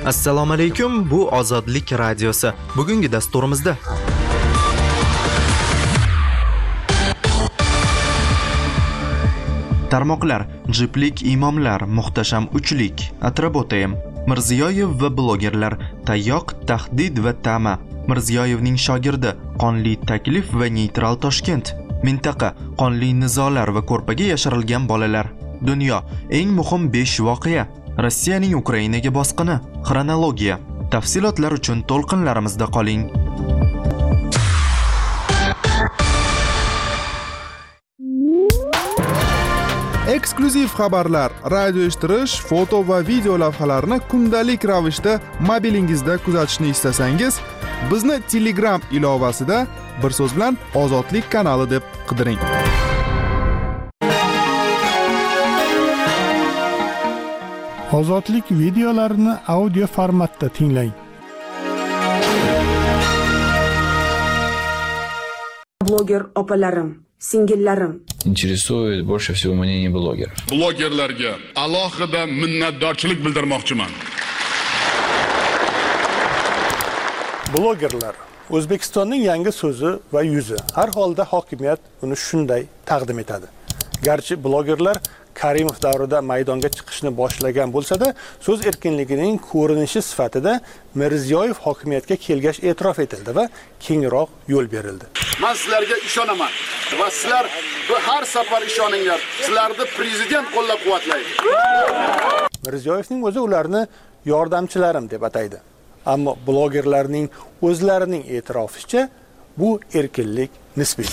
Assalomu alaykum, bu Ozodlik radiosi. Bugungi dasturimizda tarmoqlar, jiplik imomlar, muhtasham uchlik, Atrabotayim, Mirziyoyev va blogerlar, tayyoq, tahdid va ta'ma, Mirziyoyevning shogirdi, qonli taklif va neytral Toshkent, mintaqa, qonli nizolar va ko'rpaga yashirilgan bolalar, dunyo, eng muhim 5 voqea, Rossiyaning Ukrainaga bosqini, xronologiya. Tafsilotlar uchun to'lqinlarimizda qoling. Eksklyuziv xabarlar, radio eshittirish, foto va video lavhalarni kundalik ravishda mobilingizda kuzatishni istasangiz, bizni Telegram ilovasida bir so'z bilan Ozodlik kanali deb qidiring. Ozodlik videolarini audio formatda tinglang. Блогер opalarim, singillarim. Интересует больше всего мнение блогеров. Blogerlarga alohida minnatdorchilik bildirmoqchiman. Blogerlar O'zbekistonning yangi so'zi va yuzi. Har holda hokimiyat uni shunday taqdim etadi. Garchi blogerlar Karimov davrida maydonga chiqishni boshlagan bo'lsa-da, so'z erkinligining ko'rinishi sifatida Mirziyoyev hokimiyatga kelgach e'tirof etildi va kengroq yo'l berildi. Men sizlarga ishonaman va sizlar har safar ishoninglar. Sizlarni prezident qo'llab-quvvatlaydi. Mirziyoyevning o'zi ularni yordamchilarim deb ataydi. Ammo blogerlarning o'zlarining e'tiroficha bu erkinlik nisbiy.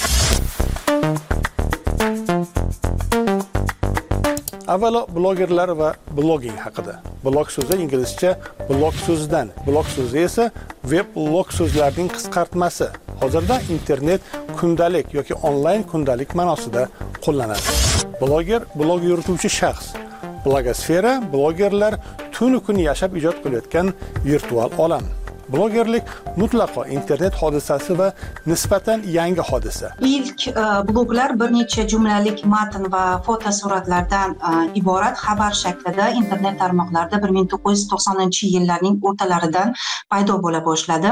Avvalo blogerlar va blogging haqida. Blog so'zi inglizcha blog so'zidan, blog so'zi esa web blog so'zlarining qisqartmasi. Hozirda internet kundalik yoki onlayn kundalik ma'nosida qo'llanadi. Bloger blog yurituvchi shaxs. Blogosfera blogerlar tunu kun yashab ijod qilayotgan virtual olam. Blogerlik mutlaqo internet hodisasi va nisbatan yangi hodisa. İlk bloglar bir necha jumlalik matn va fotosuratlardan iborat xabar shaklida internet tarmoqlarida 1990-yillarning o'rtalaridan paydo bo'la boshladi.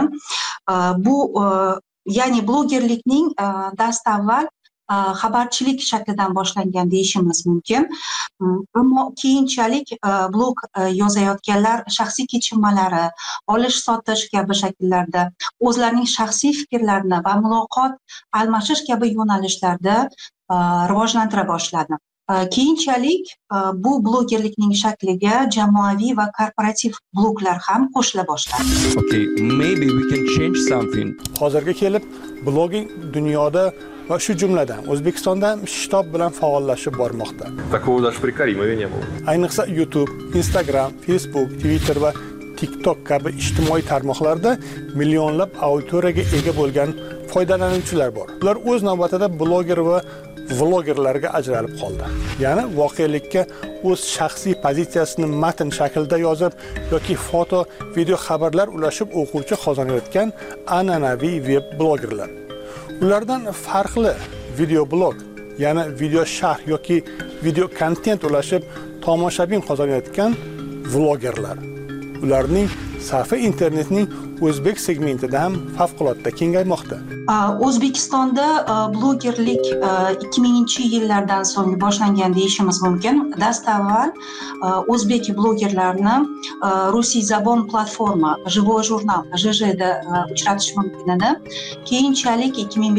Bu ya'ni blogerlikning dastavval xabarchilik shaklidan boshlangan deyishimiz mumkin. Ammo keyinchalik blog yozayotganlar shaxsiy kechinmalari, olish-sotish kabi shakllarda o'zlarining shaxsiy fikrlarini va muloqot almashish kabi yo'nalishlarda rivojlantira boshladi. Keyinchalik bu blogerlikning shakliga jamoaviy va korporativ bloglar ham qo'shila boshladi. Okay, maybe we can change something. Hozirga kelib blogging dunyoda va shu jumladan O'zbekistonda shitob bilan faollashib bormoqda. Такого даже при Каримове не было. Ayniqsa YouTube, Instagram, Facebook, Twitter va TikTok kabi ijtimoiy tarmoqlarda millionlab auditoriyaga ega bo'lgan foydalanuvchilar bor. Ular o'z navbatida bloger va vlogerlarga ajralib qoldi. Ya'ni voqelikka o'z shaxsiy pozitsiyasini matn shaklida yozib yoki foto, video xabarlar ulashib o'quvchi qozonayotgan an'anaviy web blogerlar. Ulardan farqli video blog, ya'ni video sharh yoki video kontent ulashib tomoshabin qozonayotgan vlogerlar. Ularning safi internetning o'zbek segmentida ham favqulodda kengaymoqda. O'zbekistonda blogerlik 2000-yillardan so'ng boshlangan deyishimiz mumkin. Dastavval o'zbek blogerlarini Rusiy zabon platforma, Живой jurnal, JJ'da uchratish mumkin edi. Keyinchalik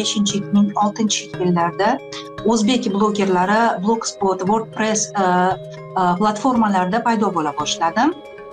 2005-2006-yillarda o'zbek blogerlari Blogspot, WordPress platformalarida paydo bo'la boshladi.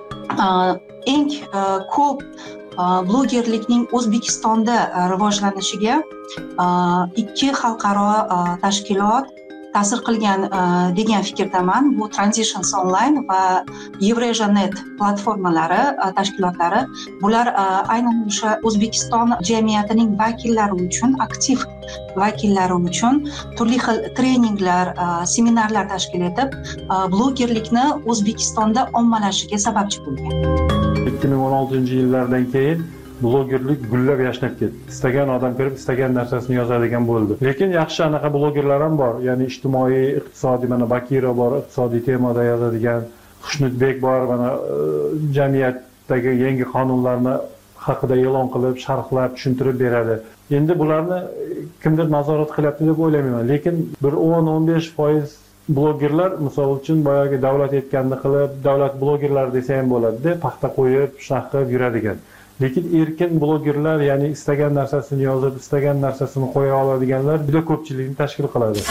Eng ko'p blogerlikning O'zbekistonda rivojlanishiga ikki xalqaro tashkilot ta'sir qilgan degan fikrdaman. Bu Transitions Online va Eurasia.net platformalari, tashkilotlari. Bular aynan o'sha O'zbekiston jamiyatining vakillari uchun, aktiv vakillari uchun turli xil treninglar, seminarlar tashkil etib, blogerlikni O'zbekistonda ommalashishiga sababchi bo'lgan. 2016-yillardan keyin blogerlik gullab yashnab ketdi. Istagan odam kirib, istagan narsasini yozadigan bo'ldi. Lekin yaxshi anaqa blogerlar ham bor. Ya'ni ijtimoiy, iqtisodiy, mana Bakira bor, iqtisodiy temada yozadigan, Xushnudbek bor, mana jamiyat kodeksdagi yangi qonunlarni haqida e'lon qilib, sharhlab, tushuntirib beradi. Endi bularni kimdir nazorat qilyapti deb o'ylayman, lekin bir 10-15% blogerlar misol uchun boyagi davlat aytganini qilib, davlat blogerlari desa ham bo'ladi-da, paxta qo'yib, shunaqa qilib yuradigan. Lekin erkin blogerlar, ya'ni istagan narsasini yozib, istagan narsasini qo'ya oladiganlar juda ko'pchilikni tashkil qiladi.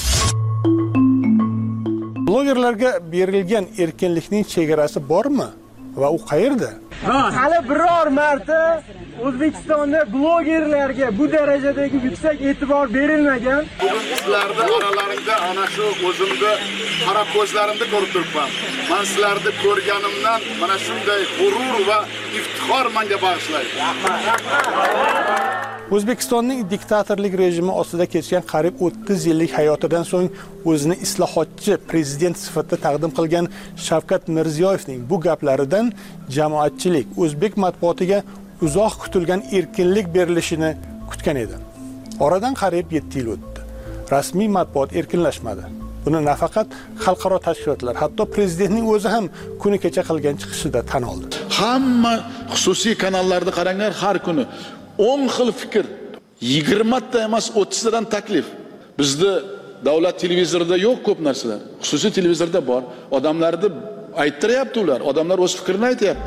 Blogerlarga berilgan erkinlikning chegarasi bormi va u qayerda? Hali biror marta O'zbekistonda blogerlarga bu darajadagi yuksak e'tibor berilmagan. Bugun sizlarni oralaringda ana shu o'zimni qora ko'zlarimda ko'rib turibman. Men sizlarni ko'rganimdan mana shunday g'urur va iftixor menga bag'ishlaydi. O'zbekistonning diktatorlik rejimi ostida kechgan qariyb 30 yillik hayotidan so'ng o'zini islohotchi prezident sifatida taqdim qilgan Shavkat Mirziyoyevning bu gaplaridan jamoatchilik o'zbek matbuotiga uzoq kutilgan erkinlik berilishini kutgan edi. Oradan qariyb 7 yil o'tdi. Rasmiy matbuot erkinlashmadi. Buni nafaqat xalqaro tashkilotlar, hatto prezidentning o'zi ham kuni kecha qilgan chiqishida tan oldi. Hamma xususiy kanallarda qaranglar, har kuni 10 xil fikr, 20 ta emas 30 tadan taklif. Bizda davlat televizorida yo'q ko'p narsalar. Xususiy televizorda bor. Odamlarni ayttiryapti ular. Odamlar o'z fikrini aytayapti.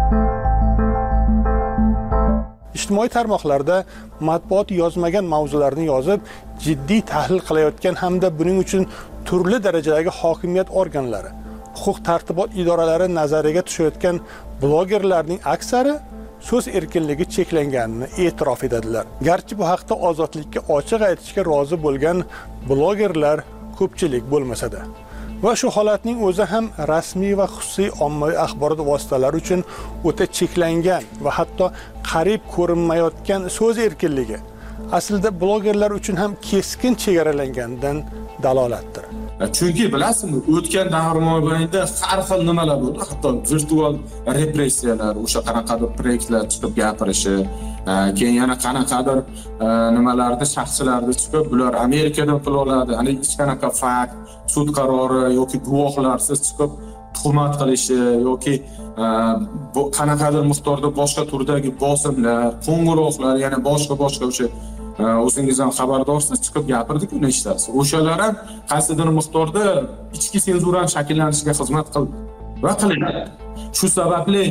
Ijtimoiy tarmoqlarda matbuot yozmagan mavzularni yozib, jiddiy tahlil qilayotgan hamda buning uchun turli darajadagi hokimiyat organlari, huquq tartibot idoralari nazariga tushayotgan blogerlarning aksari so'z erkinligi cheklanganini e'tirof etadilar. Garchi bu haqda ozodlikka ochiq aytishga rozi bo'lgan blogerlar ko'pchilik bo'lmasa-da. Va shu holatning o'zi ham rasmiy va xususiy ommaviy axborot vositalari uchun o'ta cheklangan va hatto qarib ko'rinmayotgan so'z erkinligi aslida blogerlar uchun ham keskin chegaralangandan dalolatdir. Chunki bilasizmi, o'tgan davr mobaynida har xil nimalar bo'ldi, hatto virtual repressiyalar, o'sha qanaqadir proyektlar chiqib gapirishi, keyin yana qanaqadir nimalarda shaxslarda chiqib, bular Amerikadan pul oladi, hani hech qanaqa fakt, sud qarori yoki guvohlarsiz chiqib tuhmat qilishi yoki qanaqadir miqdorda boshqa turdagi bosimlar, qo'ng'iroqlar, yana boshqa o'sha o'zingizdan xabardorsiz chiqib gapirdik uni ishtasi. O'shalar ham qaysidir miqdorda ichki senzurani shakllanishiga xizmat qildi va qiladi. Shu sababli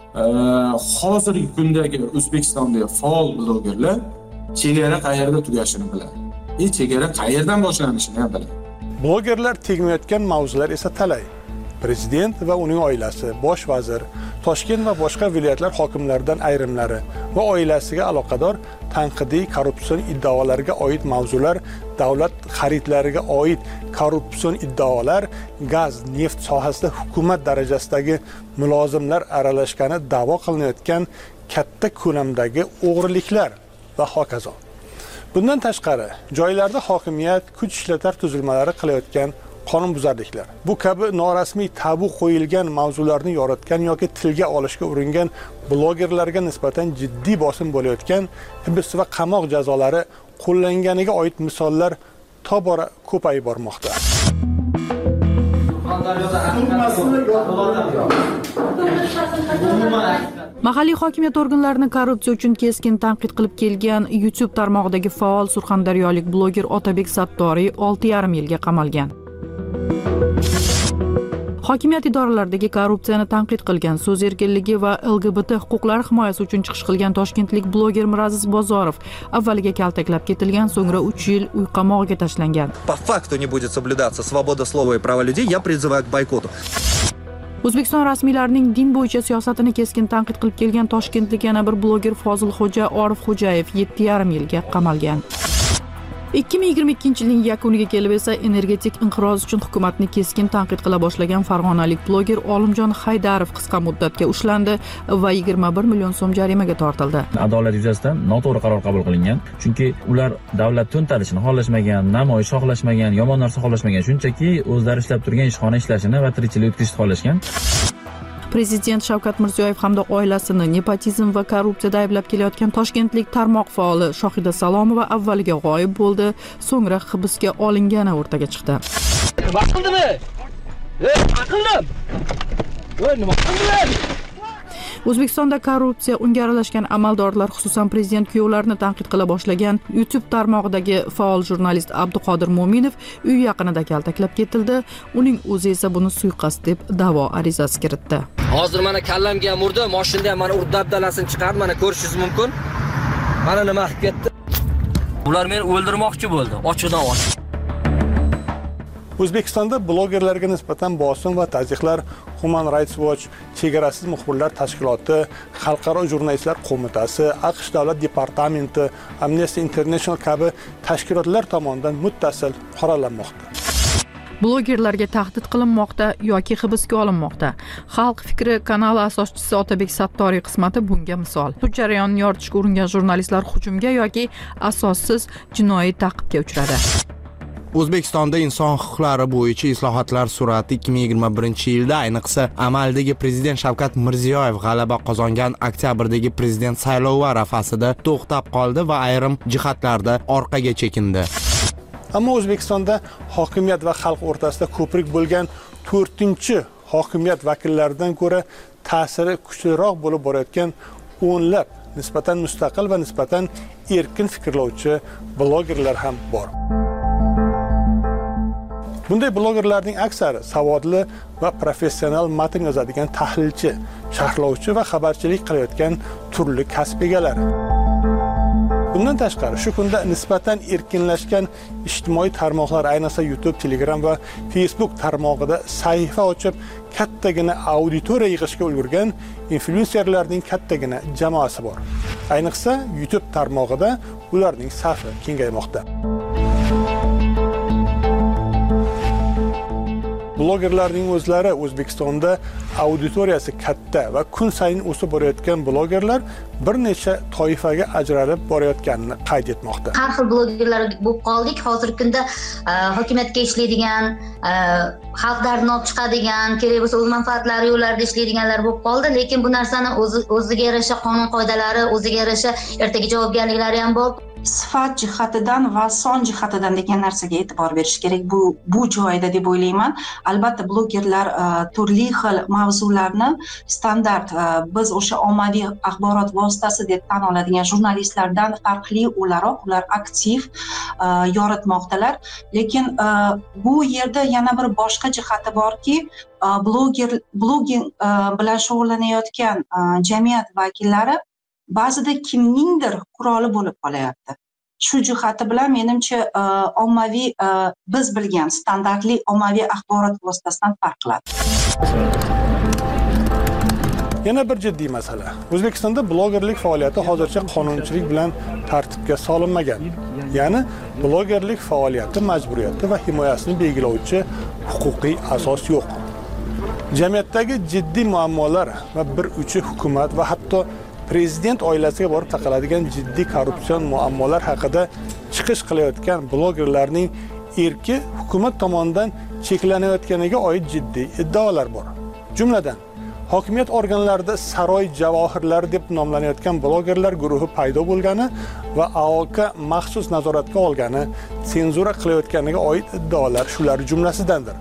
hozirgi kundagi O'zbekistondagi faol blogerlar chegara qayerda tugashini biladi. Chegara qayerdan boshlanishini ham biladi. Blogerlar tegmayotgan mavzular esa talay. Prezident va uning oilasi, bosh vazir, Toshkent va boshqa viloyatlar hokimlaridan ayrimlari va oilasiga aloqador tanqidiy korrupsion iddaolarga oid mavzular, davlat xaridlariga oid korrupsion iddaolar, gaz, neft sohasida hukumat darajasidagi mulozimlar aralashgani da'vo qilinayotgan katta ko'lamdagi o'g'riliklar va hokazo. Bundan tashqari, joylarda hokimiyat, kuch ishlatar tuzilmalari qilayotgan qonunbuzarliklar. Bu kabi norasmiy tabu qo'yilgan mavzularni yoritgan yoki tilga olishga uringan blogerlarga nisbatan jiddiy bosim bo'layotgan hibs va qamoq jazolari qo'llanganiga oid misollar tobora ko'payib bormoqda. Mahalliy hokimiyat organlarini korrupsiya uchun keskin tanqid qilib kelgan YouTube tarmog'idagi faol surxondaryolik bloger Otabek Sattoriy 6,5 yilga qamalgan. Hokimiyat idoralaridagi korrupsiyani tanqid qilgan, so'z erkinligi va LGBT huquqlari himoyasi uchun chiqish qilgan toshkentlik bloger Miraziz Bozorov avvaliga kaltaklab ketilgan, so'ngra 3 yil uy qamog'iga tashlangan. По факту не будет соблюдаться свобода слова и права людей, я призываю к бойкоту. O'zbekiston rasmiylarining din bo'yicha siyosatini keskin tanqid qilib kelgan toshkentlik yana bir bloger Fozilxo'ja Orif Xo'jayev 7,5 yilga qamalgan. 2022-yilning yakuniga kelib esa energetik inqiroz uchun hukumatni keskin tanqid qila boshlagan farg'onalik bloger Olimjon Haydarov qisqa muddatga ushlandi va 21 million so'm jarimaga tortildi. Adolat yuzasidan noto'g'ri qaror qabul qilingan. Chunki ular davlat to'ntarishini xohlashmagan, namoyish xohlashmagan, yomon narsa xohlashmagan, shunchaki o'zlari ishlab turgan ishxona ishlashini va tirikchilik o'tkazishni xohlashgan. Prezident Shavkat Mirziyoyev hamda oilasini nepotizm va korrupsiyada ayblab kelayotgan toshkentlik tarmoq faoli Shohida Salomova avvaliga g'oyib bo'ldi, so'ngra hibsga olingani o'rtaga chiqdi. Nima qildimi? Aqllim. Voy, nima qilding? O'zbekistonda korrupsiya unga aralashgan amaldorlar, xususan prezident kuyovlarini tanqid qila boshlagan YouTube tarmog'idagi faol jurnalist Abduqodir Mo'minov uy yaqinida kaltaklab ketildi. Uning o'zi esa buni suiqasd deb da'vo arizasi kiritdi. Hozir mana kallamga ham urdi, mashinada ham mana urib dabdalasini chiqardi, mana ko'rishingiz mumkin. Mana nima qilib ketdi? Ular meni o'ldirmoqchi bo'ldi, ochiqdan ochiq. O'zbekistonda blogerlarga nisbatan bosim va tazyiqlar Human Rights Watch, Chegarasiz muxbirlar tashkiloti, Xalqaro jurnalistlar qo'mitasi, AQSh davlat departamenti, Amnesty International kabi tashkilotlar tomonidan muttasil qoralanmoqda. Blogerlarga tahdid qilinmoqda yoki hibsga olinmoqda. Xalq fikri kanali asoschisi Otabek Sattoriy qismati bunga misol. Bu jarayonni yoritishga uringan jurnalistlar hujumga yoki asossiz jinoiy ta'qibga uchradi. O'zbekistonda inson huquqlari bo'yicha islohotlar sur'ati 2021-yilda ayniqsa amaldagi prezident Shavkat Mirziyoyev g'alaba qozongan oktyabrdagi prezident saylovi arafasida to'xtab qoldi va ayrim jihatlarda orqaga chekindi. Ammo O'zbekistonda hokimiyat va xalq o'rtasida ko'prik bo'lgan 4-hokimiyat vakillaridan ko'ra ta'siri kuchliroq bo'lib borayotgan o'nlab nisbatan mustaqil va nisbatan erkin fikrlovchi blogerlar ham bor. Bunday blogerlarning aksari savodli va professional matn yozadigan tahlilchi, sharhlovchi va xabarchilik qilayotgan turli kasb egalari. Bundan tashqari, shu kunda nisbatan erkinlashgan ijtimoiy tarmoqlar, ayniqsa YouTube, Telegram va Facebook tarmog'ida sahifa ochib, kattagina auditoriya yig'ishga ulgurgan influenserlarning kattagina jamoasi bor. Ayniqsa YouTube tarmog'ida ularning safi kengaymoqda. Blogerlarning o'zlari O'zbekistonda auditoriyasi katta va kun sayin o'sib borayotgan blogerlar bir necha toifaga ajralib borayotganini qayd etmoqda. Har xil blogerlar bo'lib qoldik. Hozirgi kunda hokimiyatga ishlaydigan, xalq dardini olib chiqadigan, kerak bo'lsa o'z manfaatlari yo'llarida ishlaydiganlar bo'lib qoldi, lekin bu narsani o'ziga yarasha qonun qoidalari, o'ziga yarasha ertaga javobgarliklari ham bor. Sifat jihatidan va son jihatidan degan narsaga e'tibor berish kerak. Bu joyida deb o'ylayman. Albatta blogerlar turli xil mavzularni standart biz o'sha ommaviy axborot vositasi deb tan oladigan jurnalistlardan farqli o'laroq ular aktiv yoritmoqdalar. Lekin bu yerda yana bir boshqa jihati borki, blogging bilan shug'ullanayotgan jamiyat vakillari ba'zida kimningdir quroli bo'lib qolyapti. Shu jihati bilan menimcha ommaviy biz bilgan standartli ommaviy axborot vositasidan farq qiladi. Yana bir jiddiy masala. O'zbekistonda blogerlik faoliyati hozircha qonunchilik bilan tartibga solinmagan. Ya'ni blogerlik faoliyati majburiyati va himoyasini belgilovchi huquqiy asos yo'q. Jamiyatdagi jiddiy muammolar va bir uchi hukumat va hatto prezident oilasiga borib taqaladigan jiddiy korrupsion muammolar haqida chiqish qilayotgan blogerlarning erki hukumat tomonidan cheklanayotganiga oid jiddiy iddaolar bor. Jumladan, hokimiyat organlarida saroy javohirlari deb nomlanayotgan blogerlar guruhi paydo bo'lgani va AOK maxsus nazoratga olgani, senzura qilayotganiga oid iddaolar shular jumlasidandir.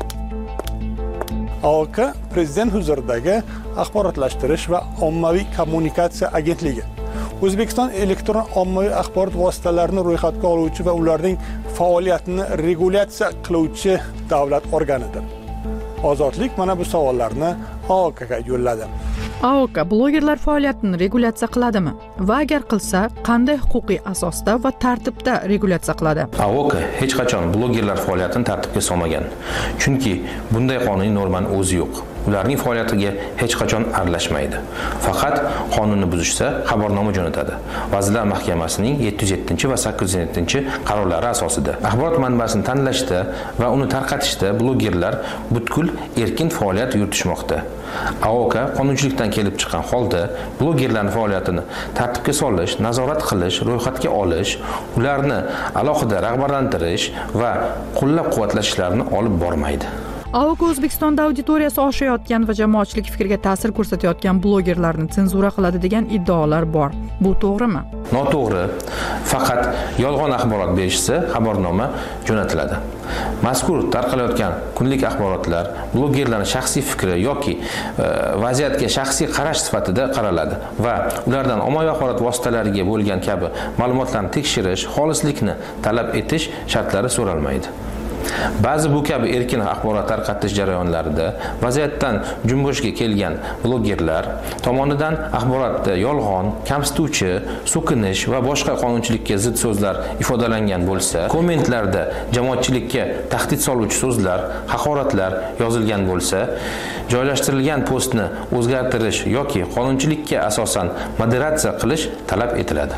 AOK prezident huzuridagi axborotlashtirish va ommaviy kommunikatsiya agentligi O'zbekiston elektron ommaviy axborot vositalarini ro'yxatga oluvchi va ularning faoliyatini regulyatsiya qiluvchi davlat organidir. Ozodlik mana bu savollarni AOKga yo'lladi. AOK blogerlar faoliyatini regulyatsiya qiladimi? Va agar qilsa, qanday huquqiy asosda va tartibda regulyatsiya qiladi? AOK hech qachon blogerlar faoliyatini tartibga solmagan. Chunki bunday qonuniy normaning o'zi yo'q. Ularning faoliyatiga hech qachon aralashmaydi. Faqat qonunni buzishsa xabarnoma jo'natadi. Vazirlar Mahkamasining 707 va 807 qarorlari asosida axborot manbasini tanlashda va uni tarqatishda blogerlar butkul erkin faoliyat yuritishmoqda. AOK qonunchilikdan kelib chiqqan holda blogerlarning faoliyatini tartibga solish, nazorat qilish, ro'yxatga olish, ularni alohida rag'batlantirish va qo'llab-quvvatlashlarini olib bormaydi. AOK O'zbekistonda auditoriyasi oshayotgan va jamoatchilik fikriga ta'sir ko'rsatayotgan blogerlarni senzura qiladi degan iddaolar bor. Bu to'g'rimi? Noto'g'ri. Faqat yolg'on axborot berishsa xabarnoma jo'natiladi. Mazkur tarqalayotgan kunlik axborotlar blogerlarning shaxsiy fikri yoki vaziyatga shaxsiy qarash sifatida qaraladi va ulardan ommaviy axborot vositalariga bo'lgan kabi ma'lumotlarni tekshirish, xolislikni talab etish shartlari so'ralmaydi. Ba'zi bu kabi erkin axborot tarqatish jarayonlarida vaziyatdan junbushga kelgan blogerlar tomonidan axborotda yolg'on, kamsituvchi, so'kinish va boshqa qonunchilikka zid so'zlar ifodalangan bo'lsa, kommentlarda jamoatchilikka tahdid soluvchi so'zlar, haqoratlar yozilgan bo'lsa, joylashtirilgan postni o'zgartirish yoki qonunchilikka asosan moderatsiya qilish talab etiladi.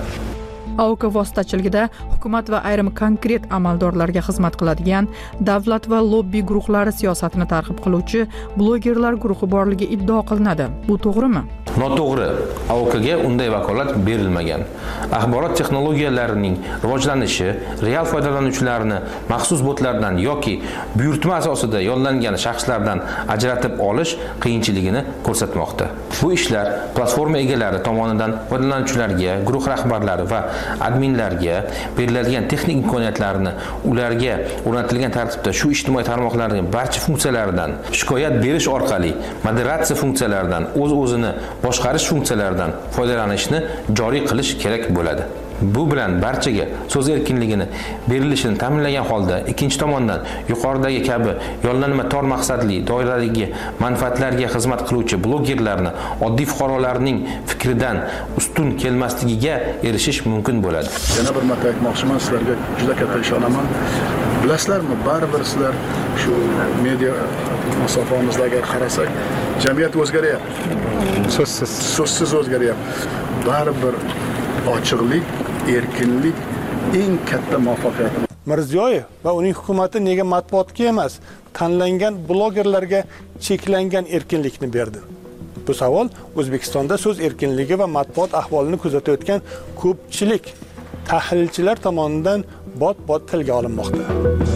AOK vositachiligida hukumat va ayrim konkret amaldorlarga xizmat qiladigan davlat va lobbi guruhlari siyosatini targ'ib qiluvchi blogerlar guruhi borligi iddao qilinadi. Bu to'g'rimi? Noto'g'ri. AOKga unday vakolat berilmagan. Axborot texnologiyalarining rivojlanishi real foydalanuvchilarni maxsus botlardan yoki buyurtma asosida yollangan shaxslardan ajratib olish qiyinchiligini ko'rsatmoqda. Bu ishlar platforma egalari tomonidan foydalanuvchilarga, guruh rahbarlari va adminlarga beriladigan texnik imkoniyatlarni ularga o'rnatilgan tartibda shu ijtimoiy tarmoqlarning barcha funksiyalaridan shikoyat berish orqali moderatsiya funksiyalaridan o'z-o'zini boshqarish funksiyalaridan foydalanishni joriy qilish kerak bo'ladi. Bu bilan barchaga so'z erkinligini berilishini ta'minlagan holda ikkinchi tomondan yuqoridagi kabi yollanma tor maqsadli doiradagi manfaatlarga xizmat qiluvchi blogerlarni oddiy fuqarolarning fikridan ustun kelmasligiga erishish mumkin bo'ladi. Yana bir marta aytmoqchiman, sizlarga juda katta ishonaman. Bilasizlarmi, baribir sizlar shu media masofamizda agar qarasak, jamiyat o'zgaryapti. So'zsiz o'zgaryapti. Baribir ochiqlik, erkinlik eng katta muvaffaqiyat. Mirziyoyev va uning hukumati nega matbuotga emas, tanlangan blogerlarga cheklangan erkinlikni berdi? Bu savol O'zbekistonda so'z erkinligi va matbuot ahvolini kuzatayotgan ko'pchilik tahlilchilar tomonidan bot-bot tilga olinmoqda.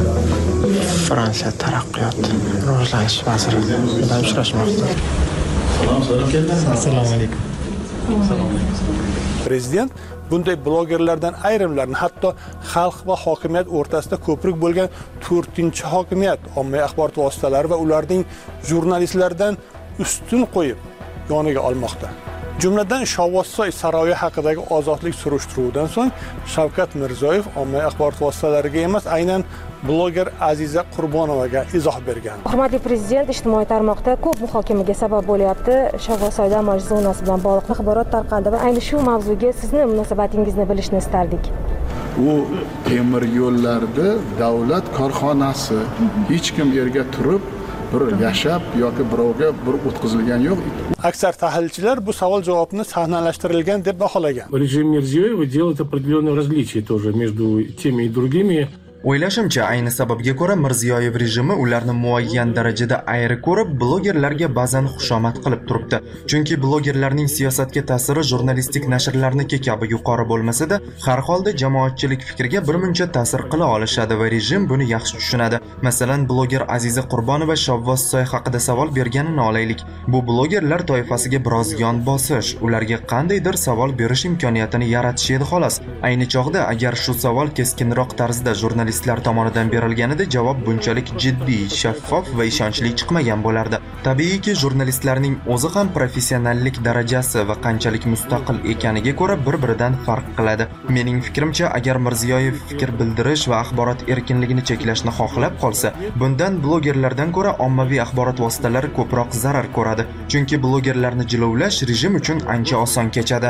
Fransiya taraqqiyot rivojlanish vaziri bilan uchrashmoqda. Assalomu alaykum. Prezident bunday blogerlardan ayrimlarni hatto xalq va hokimiyat o'rtasida ko'prik bo'lgan 4-hokimiyat, ommaviy axborot vositalari va ularning jurnalistlaridan ustun qo'yib yoniga olmoqda. Jumladan Shovvozsoy saroyi haqidagi ozodlik surishtiruvidan so'ng Shavkat Mirziyoyev ommaviy axborot vositalariga emas, aynan bloger Aziza Qurbonovaga izoh bergan. Hurmatli prezident, ijtimoiy tarmoqda ko'p muhokamaga sabab bo'lyapti. Shovvozsoy dam olish zonasi bilan bog'liq axborot tarqaldi va ayni shu mavzuga sizni munosabatingizni bilishni istardik. U temir yo'llarda davlat korxonasi, hech kim yerga turib bir yashab yoki birovga bir o'tkazilgan yo'q. Aksar tahlilchilar bu savol javobini sahnalashtirilgan deb baholagan. Rejim Mirziyoyev делает определенные различия тоже между теми и другими. O'ylashimcha, ayni sababga ko'ra Mirziyoyev rejimi ularni muayyan darajada ayri ko'rib, blogerlarga ba'zan xushomad qilib turibdi. Chunki blogerlarning siyosatga ta'siri jurnalistik nashrlarniki kabi yuqori bo'lmasa-da, har holda jamoatchilik fikriga birmuncha ta'sir qila olishadi va rejim buni yaxshi tushunadi. Masalan, bloger Aziza Qurbonova Shovvozsoy haqida savol berganini olaylik. Bu blogerlar toifasiga biroz yon bosish, ularga qandaydir savol berish imkoniyatini yaratish edi xolos. Ayni chog'da agar shu savol keskinroq tarzda jurnalistlar tomonidan berilganida javob bunchalik jiddiy, shaffof va ishonchli chiqmagan bo'lardi. Tabiiyki, jurnalistlarning o'zi ham professionallik darajasi va qanchalik mustaqil ekaniga ko'ra bir-biridan farq qiladi. Mening fikrimcha, agar Mirziyoyev fikr bildirish va axborot erkinligini cheklashni xohlab qolsa, bundan blogerlardan ko'ra ommaviy axborot vositalari ko'proq zarar ko'radi. Chunki blogerlarni jilovlash rejim uchun ancha oson kechadi.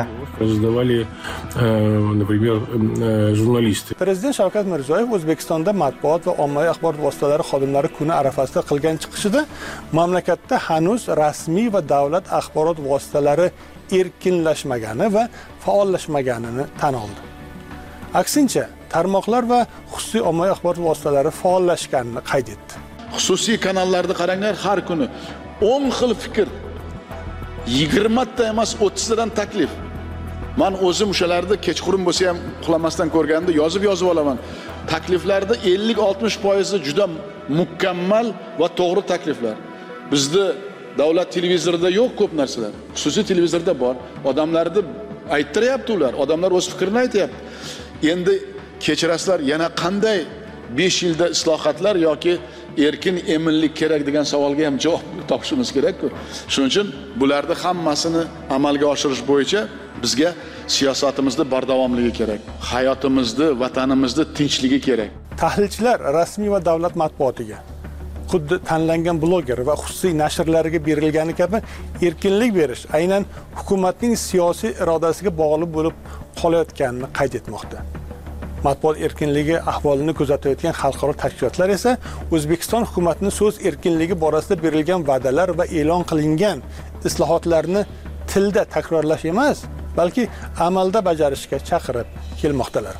Prezident Shavkat Mirziyoyev O'zbekistonda matbuot va ommaviy axborot vositalari xodimlari kuni arafasida qilgan chiqishida mamlakatda hanuz rasmiy va davlat axborot vositalari erkinlashmagani va faollashmaganini tan oldi. Aksincha, tarmoqlar va xususiy ommaviy axborot vositalari faollashganini qayd etdi. Xususiy kanallarda qaranglar, har kuni 10 xil fikr, 20 ta emas 30 tadan taklif. Men o'zim o'shalarda kechqurun bo'lsa ham uxlamasdan ko'rganda yozib olaman. Takliflarda 50-60% juda mukammal va to'g'ri takliflar. Bizda davlat televizorida yo'q ko'p narsalar. Xususiy televizorda bor. Odamlarni ayttiryapti ular. Odamlar o'z fikrini aytayapti. Endi kechirasizlar, yana qanday 5 yilda islohotlar yoki erkin eminlik kerak degan savolga ham javob topishimiz kerak-ku. Shuning uchun bularni hammasini amalga oshirish bo'yicha bizga siyosatimizda bardavomligi kerak. Hayotimizni, vatanimizni tinchligi kerak. Tahlilchilar rasmiy va davlat matbuotiga xuddi tanlangan bloger va xususiy nashrlarga berilgani kabi erkinlik berish aynan hukumatning siyosiy irodasiga bog'liq bo'lib qolayotganini qayd etmoqda. Matbuot erkinligi ahvolini kuzatayotgan xalqaro tashkilotlar esa O'zbekiston hukumatining so'z erkinligi borasida berilgan va'dalar va e'lon qilingan islohotlarni tilda takrorlash emas, balki amalda bajarishga chaqirib kelmoqdalar.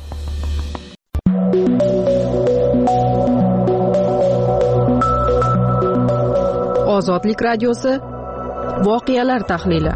Ozodlik radiosi voqealar tahlili.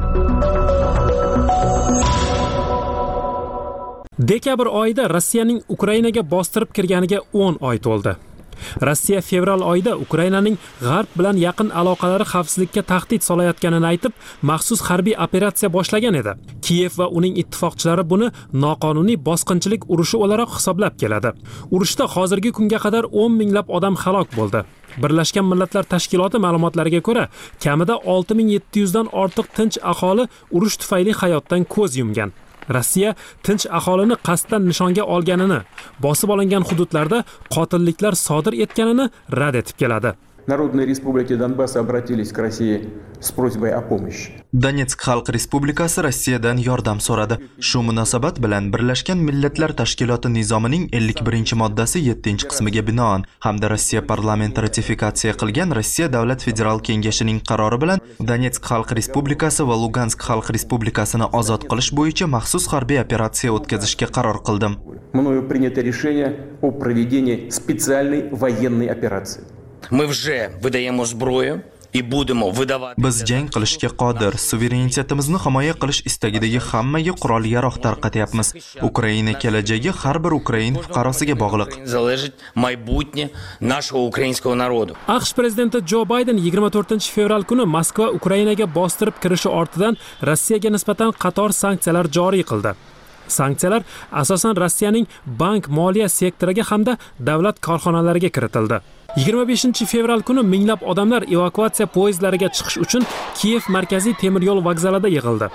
Dekabr oyida Rossiyaning Ukrainaga bostirib kirganiga 10 oy to'ldi. Rossiya fevral oyida Ukrainaning g'arb bilan yaqin aloqalari xavfsizlikka tahdid solayotganini aytib, maxsus harbiy operatsiya boshlagan edi. Kiyev va uning ittifoqchilari buni noqonuniy bosqinchilik urushi o'laroq hisoblab keladi. Urushda hozirgi kunga qadar 10 minglab odam halok bo'ldi. Birlashgan Millatlar Tashkiloti ma'lumotlariga ko'ra, kamida 6700 dan ortiq tinch aholi urush tufayli hayotdan ko'z yumgan. Rossiya tinch aholini qasddan nishonga olganini, bosib olingan hududlarda qotilliklar sodir etganini rad etib keladi. Народные республики Донбасса обратились к России с просьбой о помощи. Donetsk Xalq Respublikasi Rossiyadan yordam so'radi. Shu munosabat bilan Birlashgan Millatlar Tashkiloti nizomining 51-moddasi 7-qismiga binoan hamda Rossiya parlamenti ratifikatsiya qilgan Rossiya Davlat Federal Kengashining qarori bilan Donetsk Xalq Respublikasi va Lugansk Xalq Respublikasini ozod qilish bo'yicha maxsus harbiy operatsiya o'tkazishga qaror qildim. Мною принято решение о проведении специальной военной операции. Мы вже видаємо зброю і будемо видавати. Biz jang qilishga qodir, suverenitetimizni himoya qilish istagidagi hammaga qurol-yarog' tarqatyapmiz. Ukraina kelajagi har bir ukrain fuqarosiga bog'liq. Залежить майбутнє нашого українського народу. AQSh prezidenti Joe Biden 24-fevral kuni Moskva Ukrainaga bostirib kirishi ortidan Rossiyaga nisbatan qator sanksiyalar joriy qildi. Sanksiyalar asosan Rossiyaning bank moliya sektoriga hamda davlat korxonalariga kiritildi. 25-fevral kuni minglab odamlar evakuatsiya poyezdlariga chiqish uchun Kiyev markaziy temir yo'l vokzalida yig'ildi.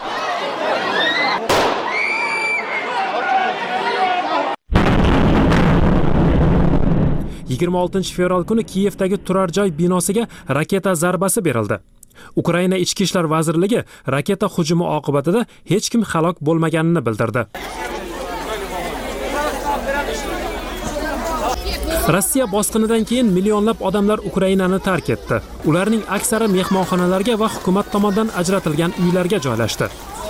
Fevral kuni Kiyevdagi turar joy binosiga raketa zarbasi berildi. Ukraina ichki ishlar vazirligi raketa hujumi oqibatida hech kim halok bo'lmaganini bildirdi. Rossiya bosqinidan keyin millionlab odamlar Ukrainani tark etdi. Ularning aksari mehmonxonalarga va hukumat tomonidan ajratilgan uylarga joylashdi.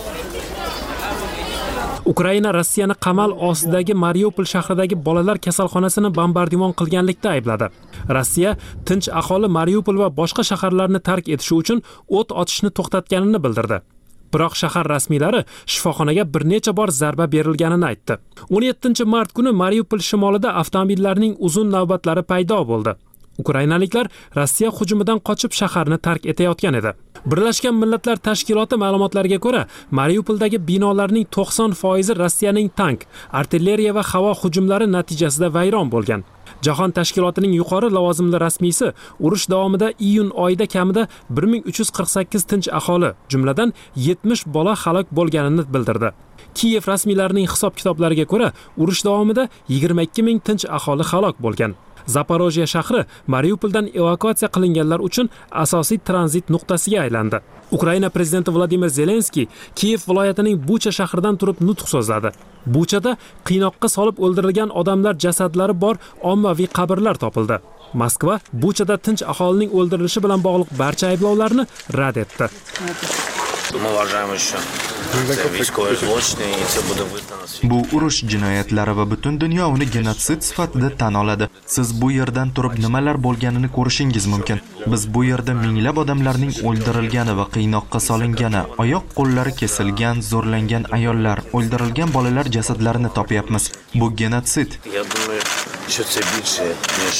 Ukraina Rossiyani qamal ostidagi Mariupol shahridagi bolalar kasalxonasini bombardimon qilganlikda aybladi. Rossiya tinch aholi Mariupol va boshqa shaharlarni tark etishi uchun o't ochishni to'xtatganini bildirdi. Biroq shahar rasmiylari shifoxonaga bir necha bor zarba berilganini aytdi. 17-mart kuni Mariupol shimolida avtomobillarning uzun navbatlari paydo bo'ldi. Ukrainaliklar Rossiya hujumidan qochib shaharni tark etayotgan edi. Birlashgan Millatlar Tashkiloti ma'lumotlariga ko'ra, Mariupoldagi binolarning 90% Rossiyaning tank, artilleriya va havo hujumlari natijasida vayron bo'lgan. Jahon tashkilotining yuqori lavozimli rasmiysi urush davomida iyun oyida kamida 1348 tinch aholi, jumladan 70 bola halok bo'lganini bildirdi. Kiyev rasmiylarining hisob-kitoblariga ko'ra, urush davomida 22 ming tinch aholi halok bo'lgan. Zaporojye shahri Mariupoldan evakuatsiya qilinganlar uchun asosiy tranzit nuqtasiga aylandi. Ukraina prezidenti Vladimir Zelenskiy Kiyev viloyatining Bucha shahridan turib nutq so'zladi. Buchada qiynoqqa solib o'ldirilgan odamlar jasadlari bor ommaviy qabrlar topildi. Moskva Buchada tinch aholining o'ldirilishi bilan bog'liq barcha ayblovlarni rad etdi. Мы уважаем еще військові злочини, і це буде визнано. Bu urush jinoyatlari va butun dunyo uni genotsid sifatida tan oladi. Siz bu yerdan turib nimalar bo'lganini ko'rishingiz mumkin. Biz bu yerda minglab odamlarning o'ldirilgani va qiynoqqa solingani, oyoq-qo'llari kesilgan, zo'rlangan ayollar, o'ldirilgan bolalar jasadlarini topyapmiz. Bu genotsid. Я думаю, що це більше, ніж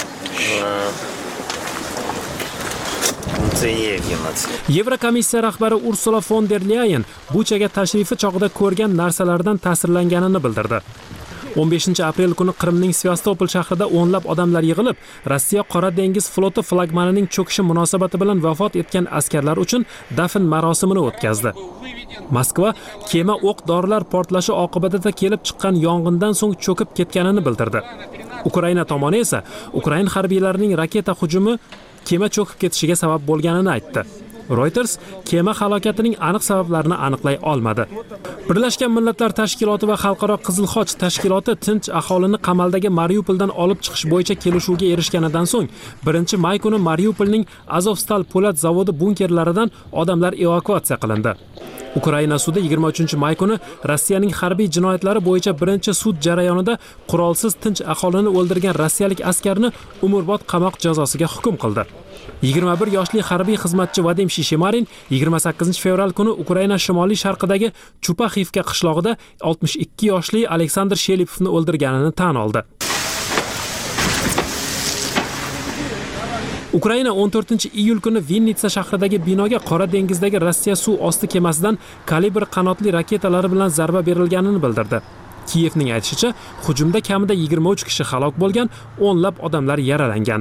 Yevrokomissiya rahbari Ursula von der Leyen Buchaga tashrifi chog'ida ko'rgan narsalardan ta'sirlanganini bildirdi. 15-aprel kuni Qrimning Sevastopol shahrida o'nlab odamlar yig'ilib, Rossiya Qora dengiz floti flagmanining cho'kishi munosabati bilan vafot etgan askarlar uchun dafn marosimini o'tkazdi. Moskva kema o'q-dorilar portlashi oqibatida kelib chiqqan yong'indan so'ng cho'kib ketganini bildirdi. Ukraina tomoni esa Ukraina harbiylarining raketa hujumi kema cho'kib ketishiga sabab bo'lganini aytdi. Reuters kema halokatining aniq sabablarini aniqlay olmadi. Birlashgan Millatlar Tashkiloti va Xalqaro Qizil Xoch tashkiloti tinch aholini qamaldagi Mariupoldan olib chiqish bo'yicha kelishuvga erishganidan so'ng 1-may kuni Mariupolning Azovstal po'lat zavodi bunkerlaridan odamlar evakuatsiya qilindi. Ukraina sudi 23-may kuni Rossiyaning harbiy jinoyatlari bo'yicha birinchi sud jarayonida qurolsiz tinch aholini o'ldirgan rossiyalik askarni umrbod qamoq jazosiga hukm qildi. 21 yoshli harbiy xizmatchi Vadim Shishemarin 28 fevral kuni Ukraina shimoliy sharqidagi Chupaxivka qishlog'ida 62 yoshli Aleksandr Shelipovni o'ldirganini tan oldi. Ukraina 14-iyul kuni Vinnitsa shahridagi binoga Qora dengizdagi Rossiya suv osti kemasidan kalibr qanotli raketalari bilan zarba berilganini bildirdi. Kiyevning aytishicha, hujumda kamida 23 kishi halok bo'lgan, o'nlab odamlar yaralangan.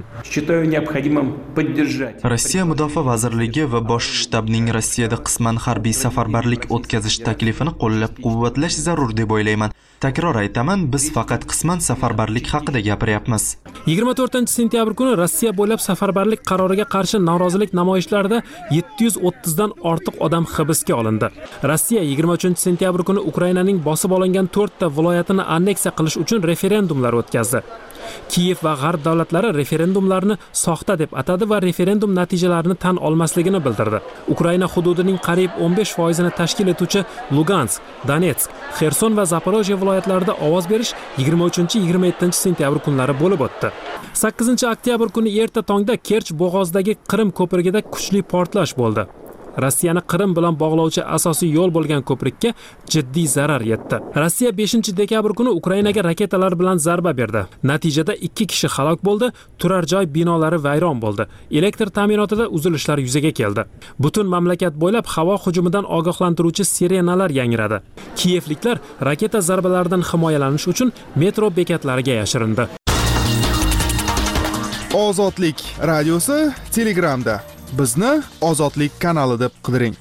Rossiya Mudofaa vazirligi va bosh shtabning Rossiyada qisman harbiy safarbarlik o'tkazish taklifini qo'llab-quvvatlash zarur deb o'ylayman. Takror aytaman, biz faqat qisman safarbarlik haqida gapiryapmiz. 24-sentyabr kuni Rossiya bo'ylab safarbarlik qaroriga qarshi norozilik namoyishlarida 730 dan ortiq odam hibsga olindi. Rossiya 23-sentyabr kuni Ukrainaning bosib olingan 4 ta viloyatini anneksiya qilish uchun referendumlar o'tkazdi. Kiyev va G'arb davlatlari referendumlarni soxta deb atadi va referendum natijalarini tan olmasligini bildirdi. Ukraina hududining qariyb 15% tashkil etuvchi Lugansk, Donetsk, Xerson va Zaporojye viloyatlarida ovoz berish 23-27 kunlari bo'lib o'tdi. 8-oktyabr kuni erta tongda Kerch bo'g'ozidagi Qrim ko'prigida kuchli portlash bo'ldi. Rossiyani Qrim bilan bog'lovchi asosiy yo'l bo'lgan ko'prikka jiddiy zarar yetdi. Rossiya 5-dekabr kuni Ukrainaga raketalar bilan zarba berdi. Natijada 2 kishi halok bo'ldi, turar joy binolari vayron bo'ldi. Elektr ta'minotida uzilishlar yuzaga keldi. Butun mamlakat bo'ylab havo hujumidan ogohlantiruvchi sirenalar yangradi. Kiyevliklar raketa zarbalaridan himoyalanish uchun metro bekatlariga yashirindi. Ozodlik radiosi Telegramda. Bizni Ozodlik kanali deb qidiring.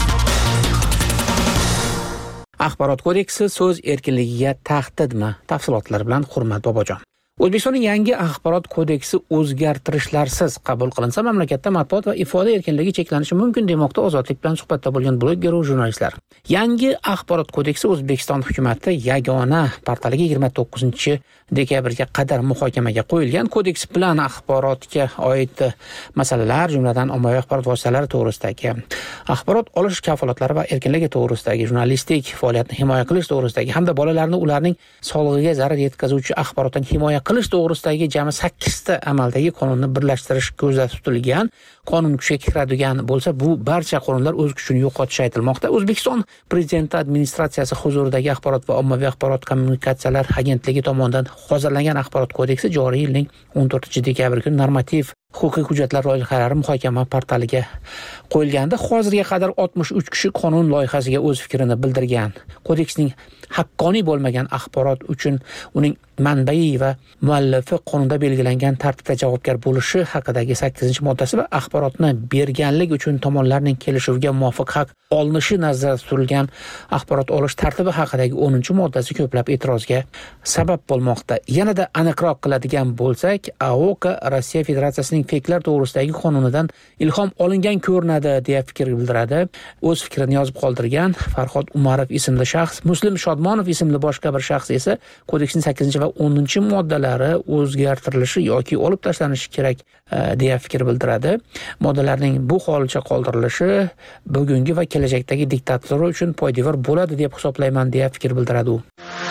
Axborot kodeksi so'z erkinligiga tahdidmi? Tafsilotlar bilan Hurmat Bobojon. O'zbekistonning yangi axborot kodeksi o'zgartirishlarsiz qabul qilinsa, mamlakatda matbuot va ifoda erkinligi cheklanishi mumkin demoqda Ozodlik bilan suhbatda bo'lgan bloger va jurnalistlar. Yangi axborot kodeksi O'zbekiston hukumati yagona portaliga 29-dekabrga qadar muhokamaga qo'yilgan. Kodeks bilan axborotga oid masalalar, jumladan ommaviy axborot vositalari to'g'risidagi, axborot olish kafolatlari va erkinligi to'g'risidagi, jurnalistik faoliyatni himoya qilish to'g'risidagi hamda bolalarni ularning sog'lig'iga zarar yetkazuvchi axborotdan himoya qilish to'g'risidagi jami 8 ta amaldagi qonunni birlashtirish ko'zda tutilgan. Qonun kuchga kiradigan bo'lsa, bu barcha qonunlar o'z kuchini yo'qotishi aytilmoqda. O'zbekiston Prezidenti administratsiyasi huzuridagi axborot va ommaviy axborot kommunikatsiyalar agentligi tomonidan hozirlangan axborot kodeksi joriy yilning 14-dekabr kuni normativ huquqiy hujjatlar loyihalari muhokama portaliga qo'yilganda hozirga qadar 63 kishi qonun loyihasiga o'z fikrini bildirgan. Kodeksning haqqoniy bo'lmagan axborot uchun uning manbai va muallifi qonunda belgilangan tartibda javobgar bo'lishi haqidagi 8-moddasi va axborotni berganlik uchun tomonlarning kelishuviga muvofiq haq olinishi nazarda tutilgan axborot olish tartibi haqidagi 10-moddasi ko'plab e'tirozga sabab bo'lmoqda. Yanada aniqroq qiladigan bo'lsak, AOKA Rossiya Federatsiyasining radiosining fakelar to'g'risidagi qonunidan ilhom olingan ko'rinadi deya fikr bildiradi. O'z fikrini yozib qoldirgan Farhod Umarov ismli shaxs, Muslim Shodmonov ismli boshqa bir shaxs esa kodeksning 8 va 10 moddalari o'zgartirilishi yoki olib tashlanishi kerak deya fikr bildiradi. Moddalarning bu holicha qoldirilishi bugungi va kelajakdagi diktatorlar uchun poydevor bo'ladi deb hisoblayman deya fikr bildiradi u.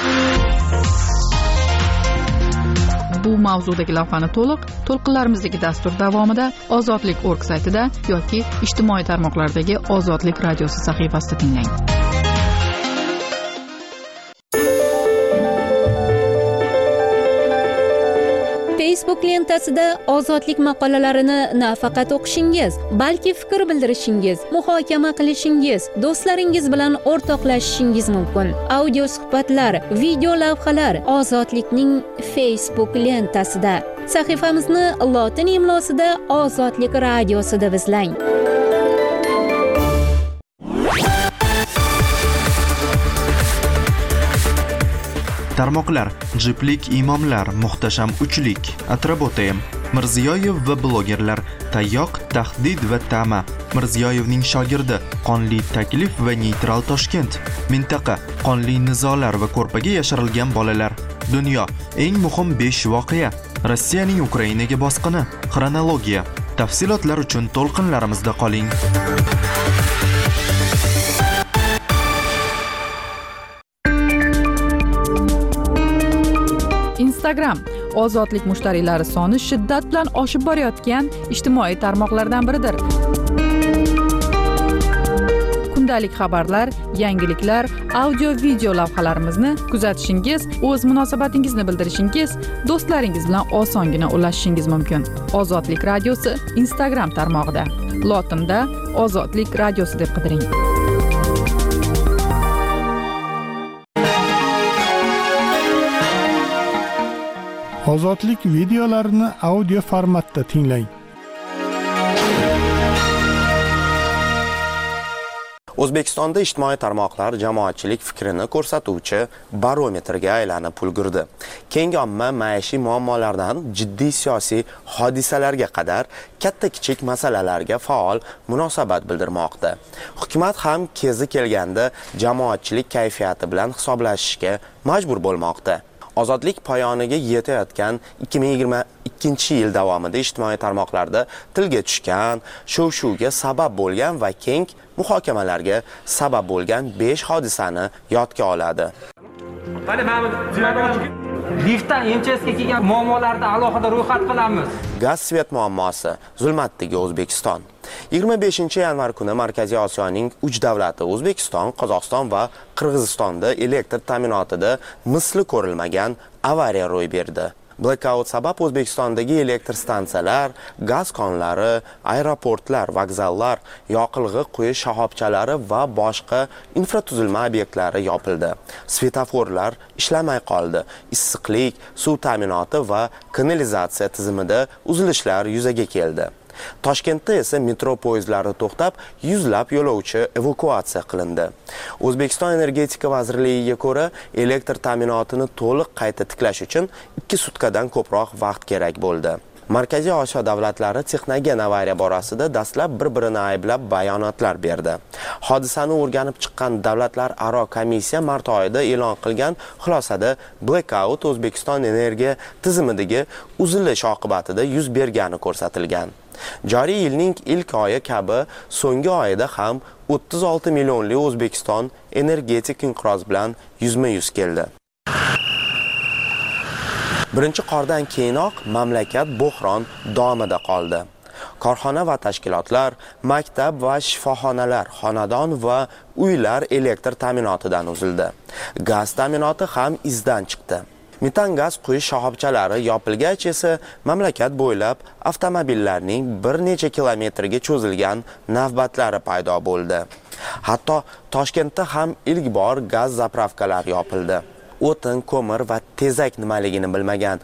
Bu mavzudagi lavhani to'lqinlarimizdagi dastur davomida ozodlik.org saytida yoki ijtimoiy tarmoqlardagi Ozodlik radiosi sahifasida tinglang. Facebook lentasida ozodlik maqolalarini nafaqat o'qishingiz, balki fikr bildirishingiz, muhokama qilishingiz, do'stlaringiz bilan o'rtoqlashishingiz mumkin. Audio suhbatlar, video lavhalar Ozodlikning Facebook lentasida. Sahifamizni lotin imlosida Ozodlik radiosi deb izlang. Tarmoqlar: Jiplik imomlar, muhtasham uchlik, Atrabotayim, Mirziyoyev va blogerlar, Tayyoq, tahdid va ta'ma, Mirziyoyevning shogirdi, qonli taklif va neytral Toshkent, mintaqa, qonli nizolar va ko'rpaga yashirilgan bolalar, dunyo, eng muhim 5 voqea, Rossiyaning Ukrainaga bosqini, xronologiya. Tafsilotlar uchun to'lqinlarimizda qoling. Instagram ozodlik mushtariylari soni shiddat bilan oshib borayotgan ijtimoiy tarmoqlardan biridir. Kundalik xabarlar, yangiliklar, audio video lavhalarimizni kuzatishingiz, o'z munosabatingizni bildirishingiz, do'stlaringiz bilan osongina ulashishingiz mumkin. Ozodlik radiosi Instagram tarmog'ida. Lotinda Ozodlik radiosi deb qidiring. Ozodlik videolarini audio formatda tinglang. O'zbekistonda ijtimoiy tarmoqlar jamoatchilik fikrini ko'rsatuvchi barometrga aylanib ulgurdi. Keng omma maishiy muammolardan jiddiy siyosiy hodisalarga qadar katta-kichik masalalarga faol munosabat bildirmoqda. Hukumat ham kezi kelganda jamoatchilik kayfiyati bilan hisoblashishga majbur bo'lmoqda. Ozodlik poyoniga yetayotgan 2022-yil davomida ijtimoiy tarmoqlarda tilga tushgan, shuv-shuvga sabab bo'lgan va keng muhokamalarga sabab bo'lgan 5 hodisani yodga oladi. Liftdan MCSga kelgan muammolarni alohida ro'yxat qilamiz. Gaz svet muammosi, zulmatdagi O'zbekiston. 25-yanvar kuni Markaziy Osiyoning 3 davlati O'zbekiston, Qozog'iston va Qirg'izistonda elektr ta'minotida misli ko'rilmagan avariya ro'y berdi. Blackout sabab O'zbekistondagi elektr stansiyalar, gaz konlari, aeroportlar, vokzallar, yoqilg'i quyish shoxobchalari va boshqa infratuzilma obyektlari yopildi. Svetoforlar ishlamay qoldi. Issiqlik, suv ta'minoti va kanalizatsiya tizimida uzilishlar yuzaga keldi. Toshkentda esa metro poyezdlari to'xtab, yuzlab yo'lovchi evakuatsiya qilindi. O'zbekiston energetika vazirligiga ko'ra, elektr ta'minotini to'liq qayta tiklash uchun 2 sutkadan ko'proq vaqt kerak bo'ldi. Markaziy Osiyo davlatlari texnogen avariya borasida dastlab bir-birini ayblab bayonotlar berdi. Hodisani o'rganib chiqqan davlatlararo komissiya mart oyida e'lon qilgan xulosada blackout O'zbekiston energiya tizimidagi uzilish oqibatida yuz bergani ko'rsatilgan. Joriy yilning ilk oyi kabi so'nggi oyida ham 36 millionli O'zbekiston energetik inqiroz bilan yuzma-yuz keldi. Birinchi qordan keyinoq mamlakat bo'hron domida qoldi. Korxona va tashkilotlar, maktab va shifoxonalar, xonadon va uylar elektr ta'minotidan uzildi. Gaz ta'minoti ham izdan chiqdi. Metan gaz quyish shoxobchalari yopilgach esa mamlakat bo'ylab avtomobillarning bir necha kilometrga cho'zilgan navbatlari paydo bo'ldi. Hatto Toshkentda ham ilk bor gaz zapravkalari yopildi. O'tin, ko'mir va tezak nimaligini bilmagan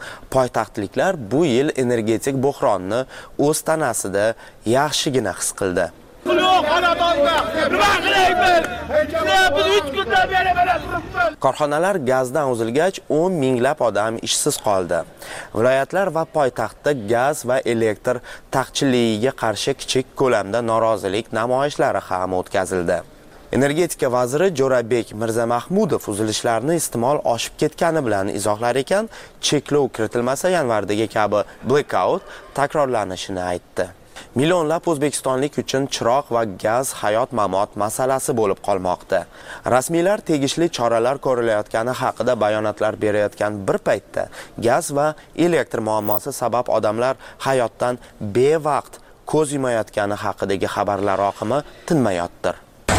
poytaxtliklar bu yil energetik bo'hronni o'z tanasida yaxshigina his qildi. Korxonalar gazdan uzilgach 10 minglab odam ishsiz qoldi. Viloyatlar va poytaxtda gaz va elektr taqchilligiga qarshi kichik ko'lamda norozilik namoyishlari ham o'tkazildi. Energetika vaziri Jo'rabek Mirzamahmudov uzilishlarni iste'mol oshib ketgani bilan izohlar ekan, cheklov kiritilmasa yanvardagi kabi blackout takrorlanishini aytdi. Millionlab o'zbekistonlik uchun chiroq va gaz hayot-mamot masalasi bo'lib qolmoqda. Rasmiylar tegishli choralar ko'rilayotgani haqida bayonotlar berayotgan bir paytda gaz va elektr muammosi sabab odamlar hayotdan bevaqt ko'z yumayotgani haqidagi xabarlar oqimi tinmayotdir.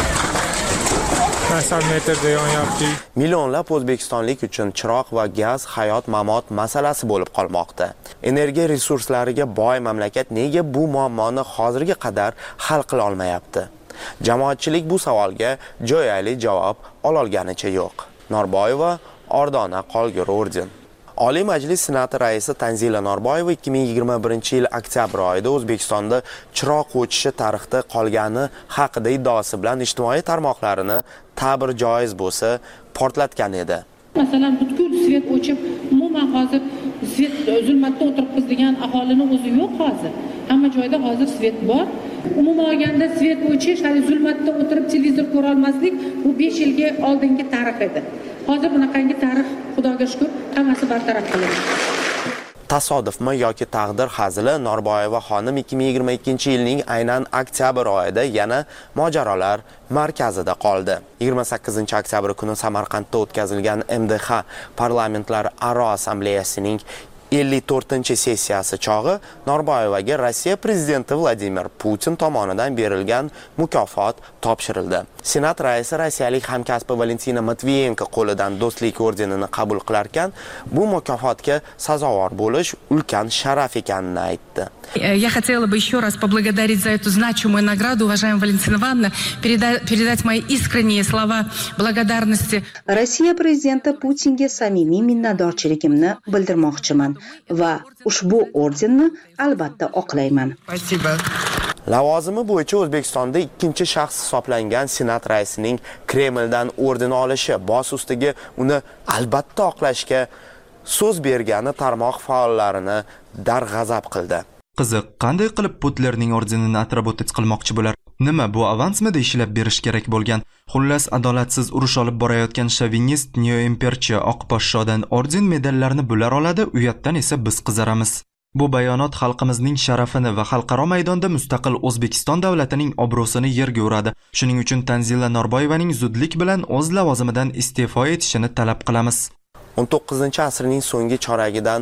Millionlab o'zbekistonlik uchun chiroq va gaz hayot-mamot masalasi bo'lib qolmoqda. Energiya resurslariga boy mamlakat nega bu muammoni hozirga qadar hal qila olmayapti? Jamoatchilik bu savolga jo'yali javob ololganicha yo'q. Norboyeva Ordona Qolgur orden. Oliy Majlis Senati raisi Tanzila Norboyeva 2021-yil oktyabr oyida O'zbekistonda chiroq o'chishi tarixda qolgani haqida iddaosi bilan ijtimoiy tarmoqlarini ta'bir joiz bo'lsa portlatgan edi. Masalan, butkul svet o'chib, umuman hozir svet zulmatda o'tiribmiz degan aholini o'zi yo'q hozir. Hamma joyda hozir svet bor. Umuman olganda svet o'chish, hali zulmatda o'tirib televizor ko'ra olmaslik bu 5 yilga oldingi tarix edi. Hozir bunaqangi tarix, Xudoga shukr, hammasi bartaraf qilindi. Tasodifmi yoki taqdir hazili? Norboyeva xonim 2022-yilning aynan oktyabr oyida yana mojarolar markazida qoldi. 28-oktyabr kuni Samarqandda o'tkazilgan MDH parlamentlar aro assambleyasining 54-sessiyasi chog'i Norboyevaga Rossiya prezidenti Vladimir Putin tomonidan berilgan mukofot topshirildi. Senat raisi rossiyalik hamkasbi Valentina Matviyenko qo'lidan do'stlik ordenini qabul qilarkan, bu mukofotga sazovor bo'lish ulkan sharaf ekanini aytdi. Я хотела бы еще раз поблагодарить за эту значимую награду, уважаемая Валентина Ивановна, передать мои искренние слова благодарности. Rossiya prezidenti Putinga samimiy minnatdorchiligimni bildirmoqchiman va ushbu ordenni albatta oqlayman. Спасибо. Lavozimi bo'yicha O'zbekistonda ikkinchi shaxs hisoblangan Senat raisining Kremldan orden olishi, bosh ustiga uni albatta oqlashga so'z bergani tarmoq faollarini darg'azab qildi. Qiziq, qanday qilib Putlerning ordenini atribut qilmoqchi bo'lar? Nima bu avansmida ishlab berish kerak bo'lgan? Xullas, adolatsiz urush olib borayotgan shovinist neo-imperchi oq poshshodan orden medallarni bular oladi, uyatdan esa biz qizaramiz. Bu bayonot xalqimizning sharafini va xalqaro maydonda mustaqil O'zbekiston davlatining obro'sini yerga uradi. Shuning uchun Tanzila Norboyevaning zudlik bilan o'z lavozimidan iste'fo etishini talab qilamiz. 19-asrning so'nggi choragidan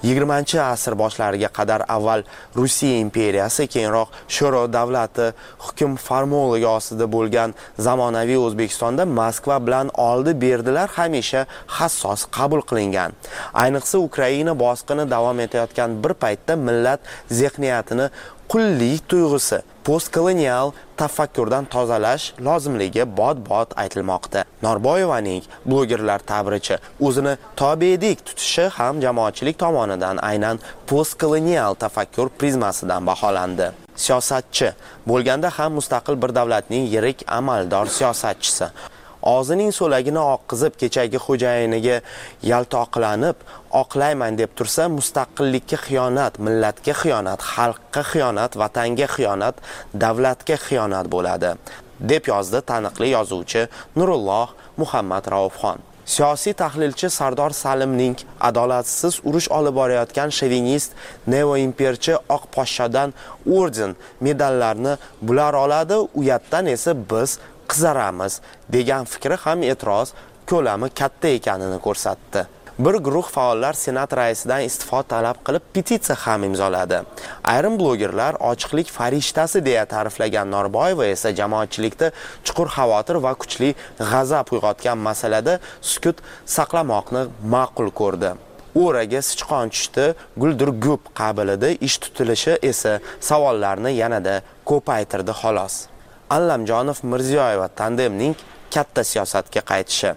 20-asr boshlariga qadar avval Rossiya imperiyasi, keyinroq Sho'ro davlati hukm farmonligi ostida bo'lgan zamonaviy O'zbekistonda Moskva bilan oldi-berdilar hamisha hassos qabul qilingan. Ayniqsa Ukraina bosqini davom etayotgan bir paytda millat zehniyatini qullik tuyg'usi, postkolonial tafakkurdan tozalash lozimligi bot-bot aytilmoqda. Norboyevaning blogerlar ta'biricha o'zini tobedik tutishi ham jamoatchilik tomonidan aynan postkolonial tafakkur prizmasidan baholandi. Siyosatchi bo'lganda ham mustaqil bir davlatning yirik amaldor siyosatchisi. Og'zining so'lagini oqqizib kechagi xo'jayiniga yaltoqlanib oqlayman deb tursa, mustaqillikka xiyonat, millatga xiyonat, xalqqa xiyonat, vatanga xiyonat, davlatga xiyonat bo'ladi, deb yozdi taniqli yozuvchi Nurulloh Muhammad Raufxon. Siyosiy tahlilchi Sardor Salimning adolatsiz urush olib borayotgan shovinist neo-imperchi oq poshshodan orden medallarni bular oladi, uyatdan esa biz qizaramiz degan fikri ham e'tiroz ko'lami katta ekanini ko'rsatdi. Bir guruh faollar Senat raisidan iste'fo talab qilib petitsiya ham imzoladi. Ayrim blogerlar ochiqlik farishtasi deya ta'riflagan Norboyeva esa jamoatchilikda chuqur xavotir va kuchli g'azab uyg'otgan masalada sukut saqlamoqni ma'qul ko'rdi. O'raga sichqon tushdi, guldir gup qabilida ish tutilishi esa savollarni yanada ko'paytirdi xolos. Allamjonov Mirziyoyeva tandemning katta siyosatga qaytishi.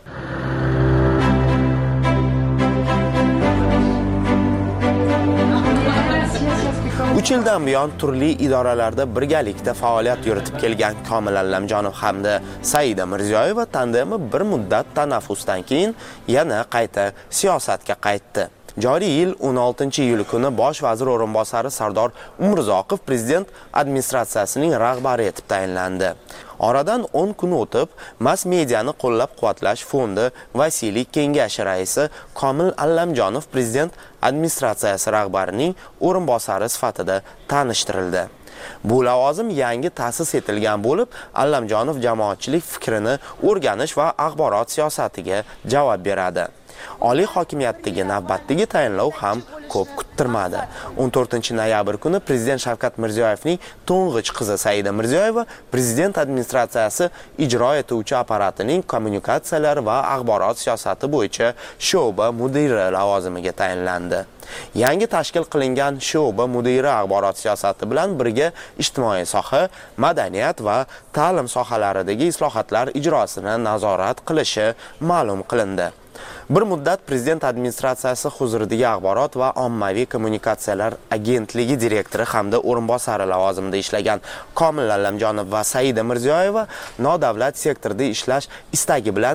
3 yildan buyon turli idoralarda birgalikda faoliyat yuritib kelgan Komil Allamjonov hamda Saida Mirziyoyeva tandemi bir muddat tanaffusdan keyin yana qayta siyosatga qaytdi. Joriy yil 16-iyul kuni bosh vazir o'rinbosari Sardor Umurzoqov prezident administratsiyasining rahbari etib tayinlandi. Oradan 10 kun o'tib, mass mediani qo'llab-quvvatlash fondi vasiylik kengashi raisi Komil Allamjonov prezident administratsiyasi rahbarining o'rinbosari sifatida tanishtirildi. Bu lavozim yangi ta'sis etilgan bo'lib, Allamjonov jamoatchilik fikrini o'rganish va axborot siyosatiga javob beradi. Oliy hokimiyatdagi navbatdagi tayinlov ham ko'p kuttirmadi. 14-noyabr kuni prezident Shavkat Mirziyoyevning to'ng'ich qizi Saida Mirziyoyeva prezident administratsiyasi ijro etuvchi apparatining kommunikatsiyalar va axborot siyosati bo'yicha sho'ba mudiri lavozimiga tayinlandi. Yangi tashkil qilingan sho'ba mudiri axborot siyosati bilan birga ijtimoiy soha, madaniyat va ta'lim sohalaridagi islohotlar ijrosini nazorat qilishi ma'lum qilindi. Bir muddat prezident administratsiyasi huzuridagi axborot va ommaviy kommunikatsiyalar agentligi direktori hamda o'rinbosari lavozimida ishlagan Komil Allamjonov va Saida Mirziyoyeva nodavlat sektorda ishlash istagi bilan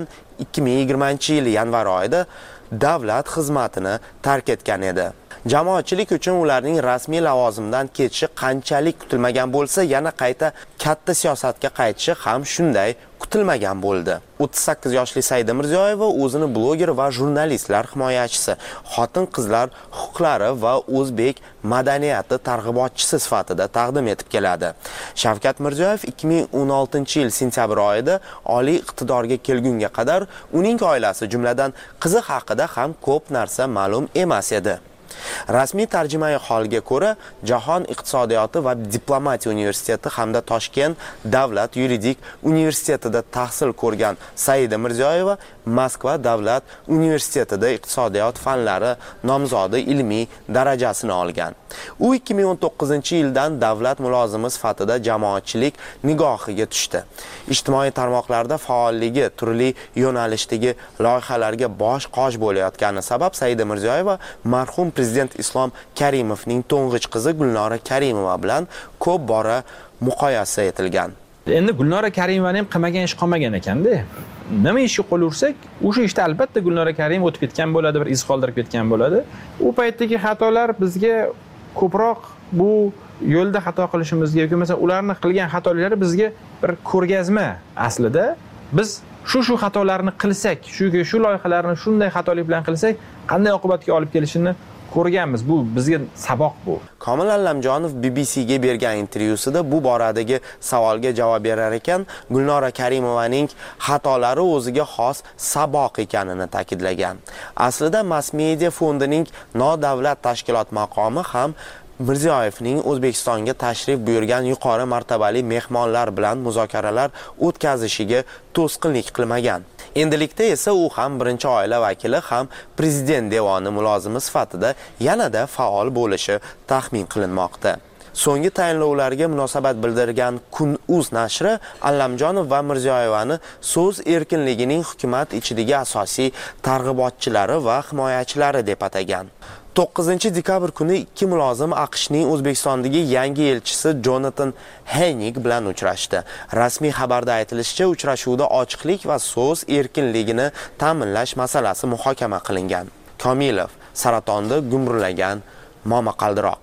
2020-yil yanvar oyida davlat xizmatini tark etgan edi. Jamoatchilik uchun ularning rasmiy lavozimdan ketishi qanchalik kutilmagan bo'lsa, yana qayta katta siyosatga qaytishi ham shunday kutilmagan bo'ldi. 38 yoshli Saida Mirziyoyeva o'zini bloger va jurnalistlar himoyachisi, xotin-qizlar huquqlari va o'zbek madaniyati targ'ibotchisi sifatida taqdim etib keladi. Shavkat Mirziyoyev 2016-yil sentyabr oyida oliy iqtidorga kelgunga qadar uning oilasi, jumladan qizi haqida ham ko'p narsa ma'lum emas edi. Rasmiy tarjimai holga ko'ra, Jahon iqtisodiyoti va diplomatiya universiteti hamda Toshkent davlat yuridik universitetida tahsil ko'rgan Saida Mirziyoyeva Moskva davlat universitetida iqtisodiyot fanlari nomzodi ilmiy darajasini olgan. U 2019-yildan davlat mulozimi sifatida jamoatchilik nigohiga tushdi. Ijtimoiy tarmoqlarda faolligi turli yo'nalishdagi loyihalarga bosh-qosh bo'layotgani sabab Saida Mirziyoyeva marhum prezident Islom Karimovning to'ng'ich qizi Gulnora Karimova bilan ko'p bora muqoyasa etilgan. Endi Gulnora Karimovaning ham qilmagan ish qolmagan ekanda. Nima ishga qo'l ursak, o'sha ishda albatta Gulnora Karimova o'tib ketgan bo'ladi, bir iz qoldirib ketgan bo'ladi. U paytdagi xatolar bizga ko'proq bu yo'lda xato qilishimizga yoki masalan ularni qilgan xatolari bizga bir ko'rgazma aslida. Biz shu xatolarni qilsak, shu loyihalarni shunday xatolik bilan qilsak, qanday oqibatga olib kelishini ko'rganmiz. Bu bizga saboq bu. Komil Allamjonov BBC ga bergan intervyusida bu boradagi savolga javob berar ekan, Gulnora Karimovaning xatolari o'ziga xos saboq ekanini ta'kidlagan. Aslida mass media fondining nodavlat tashkilot maqomi ham Mirziyoyevning O'zbekistonga tashrif buyurgan yuqori martabali mehmonlar bilan muzokaralar o'tkazishiga to'sqinlik qilmagan. Endilikda esa u ham birinchi oila vakili ham prezident devoni mulozimi sifatida yanada faol bo'lishi taxmin qilinmoqda. So'nggi tayinlovlarga munosabat bildirgan Kun.uz nashri Allamjonov va Mirziyoyevani so'z erkinligining hukumat ichidagi asosiy targ'ibotchilari va himoyachilari deb atagan. 9-dekabr kuni ikki mulozim AQShning O'zbekistondagi yangi elchisi Jonathan Haynig bilan uchrashdi. Rasmiy xabarda aytilishicha, uchrashuvda ochiqlik va so'z erkinligini ta'minlash masalasi muhokama qilingan. Komilov saratonda gumburlagan momaqaldiroq.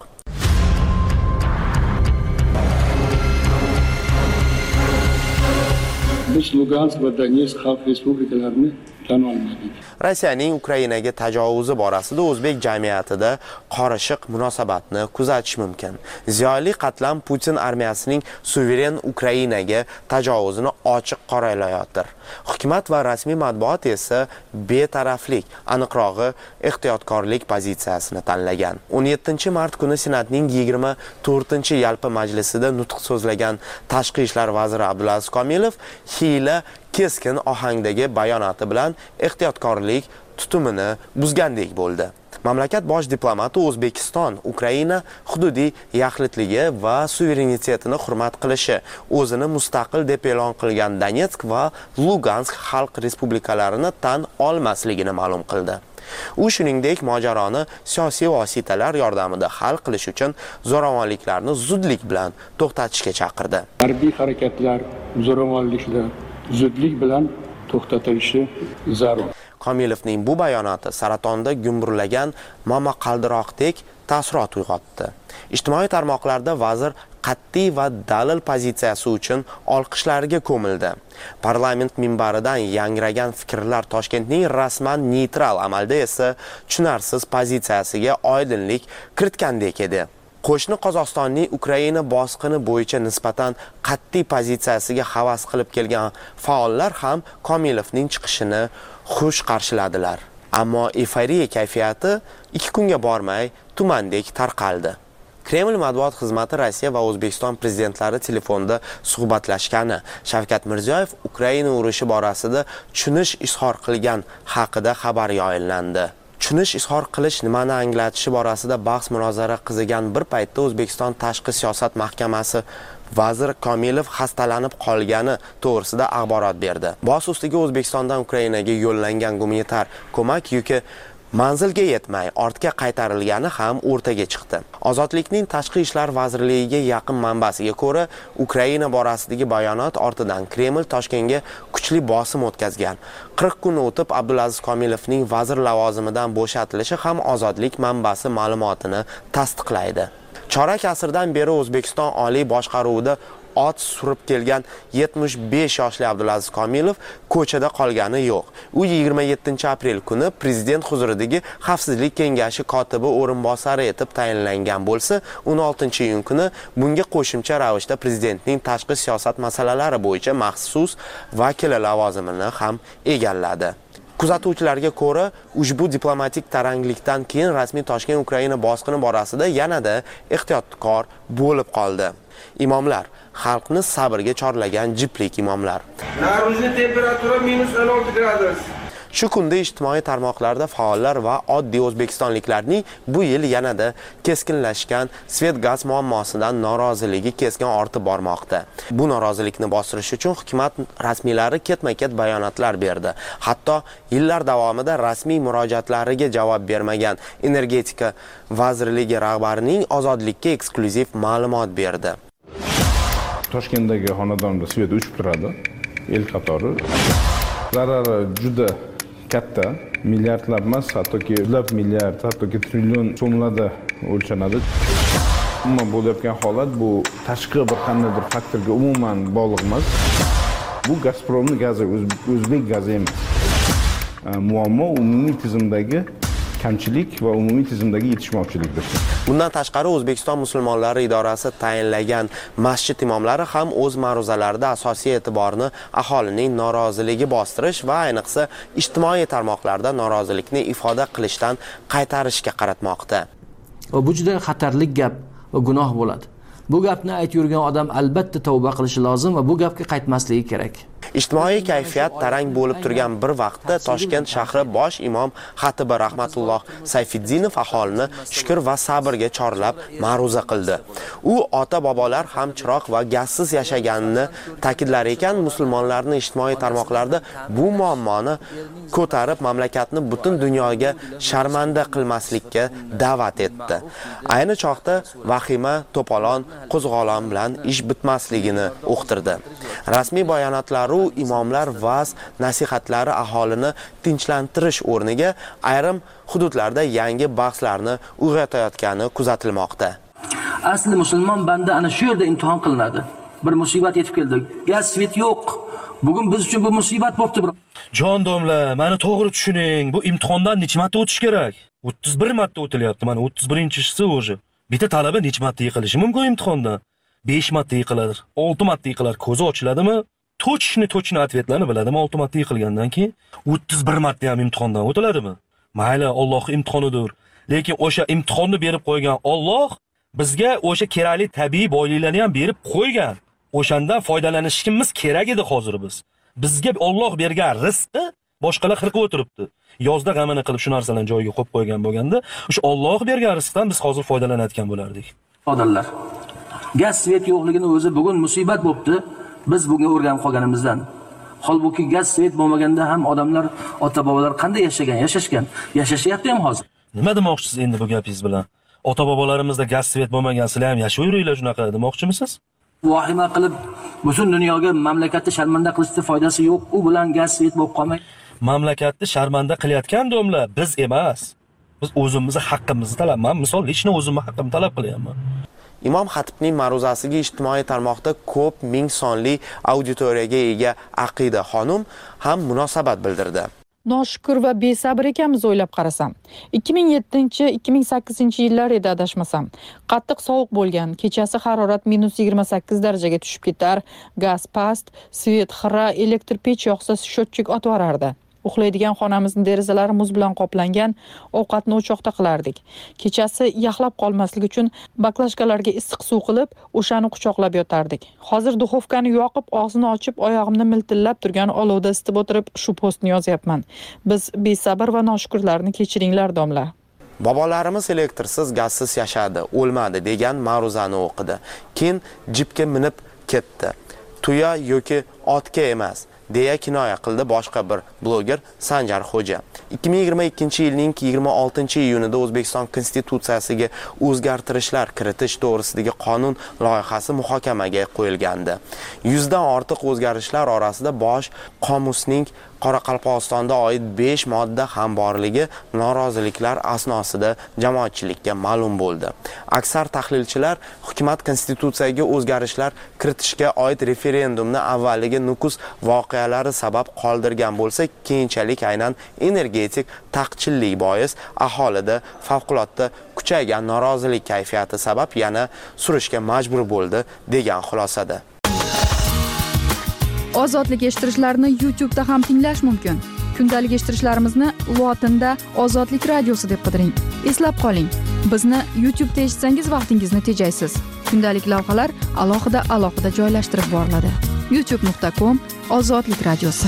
Biz Lugansk va Donetsk xalq respublikalarini tan olmadik. Rossiyaning Ukrainaga tajovuzzi borasida o'zbek jamiyatida qorishiq munosabatni kuzatish mumkin. Ziyoli qatlam Putin armiyasining suveren Ukrainaga tajovuzini ochiq qoralayotir. Hukumat va rasmiy matbuot esa betaraflik, aniqrog'i ehtiyotkorlik pozitsiyasini tanlagan. 17-mart kuni Senatning 24-yalpi majlisida nutq so'zlagan Tashqi ishlar vaziri Abdulaziz Komilov hiyla keskin ohangdagi bayonoti bilan ehtiyotkorlik tutumini buzgandek bo'ldi. Mamlakat bosh diplomati O'zbekiston, Ukraina hududiy yaxlitligi va suverenitetini hurmat qilishi, o'zini mustaqil deb e'lon qilgan Donetsk va Lugansk xalq respublikalarini tan olmasligini ma'lum qildi. U shuningdek mojaroni siyosiy vositalar yordamida hal qilish uchun zo'ravonliklarni zudlik bilan to'xtatishga chaqirdi. Harbiy harakatlar, zo'ravonliklar zudlik bilan to'xtatilishi zarur. Komilovning bu bayonoti saratonda gumburlagan momaqaldiroqdek taassurot uyg'otdi. Ijtimoiy tarmoqlarda vazir qat'iy va dalil pozitsiyasi uchun olqishlarga ko'mildi. Parlament minbaridan yangragan fikrlar Toshkentning rasman neytral, amalda esa tushunarsiz pozitsiyasiga oydinlik kiritgandek edi. Qo'shni Qozog'istonning Ukraina bosqini bo'yicha nisbatan qat'iy pozitsiyasiga havas qilib kelgan faollar ham Komilovning chiqishini xush qarshiladilar. Ammo eforiya kayfiyati 2 kunga bormay tumandek tarqaldi. Kreml matbuot xizmati Rossiya va O'zbekiston prezidentlari telefonda suhbatlashgani, Shavkat Mirziyoyev Ukraina urushi borasida tushunish izhor qilgan haqida xabar yo'llandi. Tushunish izhor qilish nimani anglatishi borasida bahs munozara qizigan bir paytda O'zbekiston Tashqi siyosat mahkamasi vazir Komilov xastalanib qolgani to'g'risida axborot berdi. Bosh ustiga O'zbekistondan Ukrainaga yo'llangan gumanitar ko'mak yuki manzilga yetmay ortga qaytarilgani ham o'rtaga chiqdi. Ozodlikning Tashqi ishlar vazirligiga yaqin manbasiga ko'ra, Ukraina borasidagi bayonot ortidan Kreml Toshkentga kuchli bosim o'tkazgan. 40 kun o'tib Abdulaziz Komilovning vazir lavozimidan bo'shatilishi ham Ozodlik manbasi ma'lumotini tasdiqlaydi. Chorak asrdan beri O'zbekiston oliy boshqaruvida ot surib kelgan 75 yoshli Abdulaziz Komilov ko'chada qolgani yo'q. U 27 aprel kuni prezident huzuridagi Xavfsizlik kengashi kotibi o'rinbosari etib tayinlangan bo'lsa, 16-iyun kuni bunga qo'shimcha ravishda prezidentning tashqi siyosat masalalari bo'yicha maxsus vakili lavozimini ham egalladi. Kuzatuvchilarga ko'ra, ushbu diplomatik taranglikdan keyin rasmiy Toshkent Ukraina bosqini borasida yanada ehtiyotkor bo'lib qoldi. Imomlar, xalqni sabrga chorlagan jiplik imomlar. Narvizning temperatura -16 gradus. Shu kunda ijtimoiy tarmoqlarda faollar va oddiy o'zbekistonliklarning bu yil yanada keskinlashgan svet gaz muammosidan noroziligi keskin ortib bormoqda. Bu norozilikni bostirish uchun hukumat rasmiylari ketma-ket bayonotlar berdi. Hatto yillar davomida rasmiy murojaatlariga javob bermagan Energetika vazirligi rahbarining Ozodlikka eksklyuziv ma'lumot berdi. Toshkentdagi xonadonda svet o'chib turadi, el qatori. Zarari juda katta, milliardlab emas, hattoki yuzlab milliard, hattoki trillion so'mlarda o'lchanadi. Umuman bo'layotgan holat bu tashqi bir qandaydir faktorga umuman bog'liq emas. Bu Gazpromning gazi, o'zbek gazi emas. Muammo umumiy tizimdagi kamchilik va umumiy tizimdagi yetishmovchilikdir. Bundan tashqari O'zbekiston musulmonlari idorasi tayinlagan masjid imomlari ham o'z ma'ruzalarida asosiy e'tiborni aholining noroziligi bostirish va ayniqsa ijtimoiy tarmoqlarda norozilikni ifoda qilishdan qaytarishga qaratmoqda. Bu juda xatarli gap va gunoh bo'ladi. Bu gapni aytib yurgan odam albatta tavba qilishi lozim va bu gapga qaytmasligi kerak. Ijtimoiy kayfiyat tarang bo'lib turgan bir vaqtda Toshkent shahri bosh imom xatibi Rahmatulloh Sayfiddinov aholini shukr va sabrga chorlab ma'ruza qildi. U ota-bobolar ham chiroq va gazsiz yashaganini ta'kidlar ekan, musulmonlarning ijtimoiy tarmoqlarda bu muammoni ko'tarib mamlakatni butun dunyoga sharmanda qilmaslikka da'vat etdi. Ayni chog'da vahima, to'polon, qo'zg'olon bilan ish bitmasligini uqtirdi. Rasmiy bayonotlari imomlar va'z nasihatlari aholini tinchlantirish o'rniga ayrim hududlarda yangi bahslarni uyg'otayotgani kuzatilmoqda. Asli musulmon banda ana shu yerda imtihon qilinadi. Bir musibat yetib keldi. Gaz, svet yo'q. Bugun biz uchun bu musibat bo'libdi. Jon domla, meni to'g'ri tushuning. Bu imtihondan necha marta o'tish kerak? 31 marta o'tilyapti. Mana 31-chisi o'zi. Bitta talaba necha marta yiqilishi mumkin imtihondan? 5 marta yiqilar, 6 marta yiqilar. Ko'zi ochiladimi? Точно ответlarni biladimi 6 marta yiqilgandan keyin 31 marta ham imtihondan o'tiladimi? Mayli, Alloh imtihonidir. Lekin o'sha imtihonni berib qo'ygan Alloh bizga o'sha kerakli tabiiy boyliklarni ham berib qo'ygan. O'shandan foydalanishimiz kerak edi hozir biz. Bizga Alloh bergan rizqni boshqalar qirqib o'tiribdi. Yozda g'amini qilib shu narsalarni joyiga qo'yib qo'ygan bo'lganda, o'sha Alloh bergan rizqdan biz hozir foydalanayotgan bo'lardik. Odamlar, gaz, svet yo'qligini o'zi bugun musibat bo'libdi. Biz bunga o'rganib qolganimizdan. Holbuki gaz svet bo'lmaganda ham odamlar, ota-bobolar qanday yashashgan, yashashyapti ham hozir. Nima demoqchisiz endi bu gapingiz bilan? Ota-bobolarimizda gaz svet bo'lmagan, sizlar ham yashayveringlar shunaqa demoqchimisiz? Vahima qilib butun dunyoga mamlakatni sharmanda qilishda foydasi yo'q. U bilan gaz svet bo'lib qolmay. Mamlakatni sharmanda qilayotgan domlar biz emas. Biz o'zimizni haqqimizni talab, men misol lechni o'zimni haqqimni talab qilyapman. Imom xatibning ma'ruzasiga ijtimoiy tarmoqda ko'p ming sonli auditoriyaga ega Aqida xonim ham munosabat bildirdi. Noshukur va besabr ekanmiz o'ylab qarasam. 2007-2008 yillar edi adashmasam. Qattiq sovuq bo'lgan, kechasi harorat -28 darajaga tushib ketar, gaz past, svet xira, elektr pech yoqsa shotchik otvorardi. Uxlaydigan xonamizning derazalari muz bilan qoplangan, ovqatni o'choqda qilardik. Kechasi yaxlab qolmaslik uchun baklashkalarga issiq suv qilib, o'shani quchoqlab yotardik. Hozir duxovkani yoqib, og'zini ochib, oyog'imni miltillab turgan olovda isitib o'tirib, shu postni yozyapman. Biz besabr va noshukurlarni kechiringlar domla. Bobolarimiz elektrsiz, gazsiz yashadi, o'lmadi degan ma'ruzani o'qidi. Keyin jipga minib ketdi. Tuya yoki otga emas deya kinoya qildi boshqa bir bloger Sanjar Xo'ja. 2022-yilning 26-iyunida O'zbekiston konstitutsiyasiga o'zgartirishlar kiritish to'g'risidagi qonun loyihasi muhokamaga qo'yilgandi. 100 dan ortiq o'zgarishlar orasida bosh qomusning Qoraqalpog'istonda oid 5 modda ham borligi noroziliklar asnosida jamoatchilikka ma'lum bo'ldi. Aksar tahlilchilar hukumat konstitutsiyaga o'zgarishlar kiritishga oid referendumni avvaliga Nukus voqealari sabab qoldirgan bo'lsa, keyinchalik aynan energetik taqchillik bois aholida favqulodda kuchaygan norozilik kayfiyati sabab yana surishga majbur bo'ldi degan xulosada. Ozodlik eshittirishlarini YouTube'da ham tinglash mumkin. Kundalik eshittirishlarimizni lotinda Ozodlik radiosi deb qidiring. Eslab qoling, bizni YouTube'da eshitsangiz vaqtingizni tejaysiz. Kundalik lavhalar alohida joylashtirib boriladi. youtube.com/Ozodlik radiosi.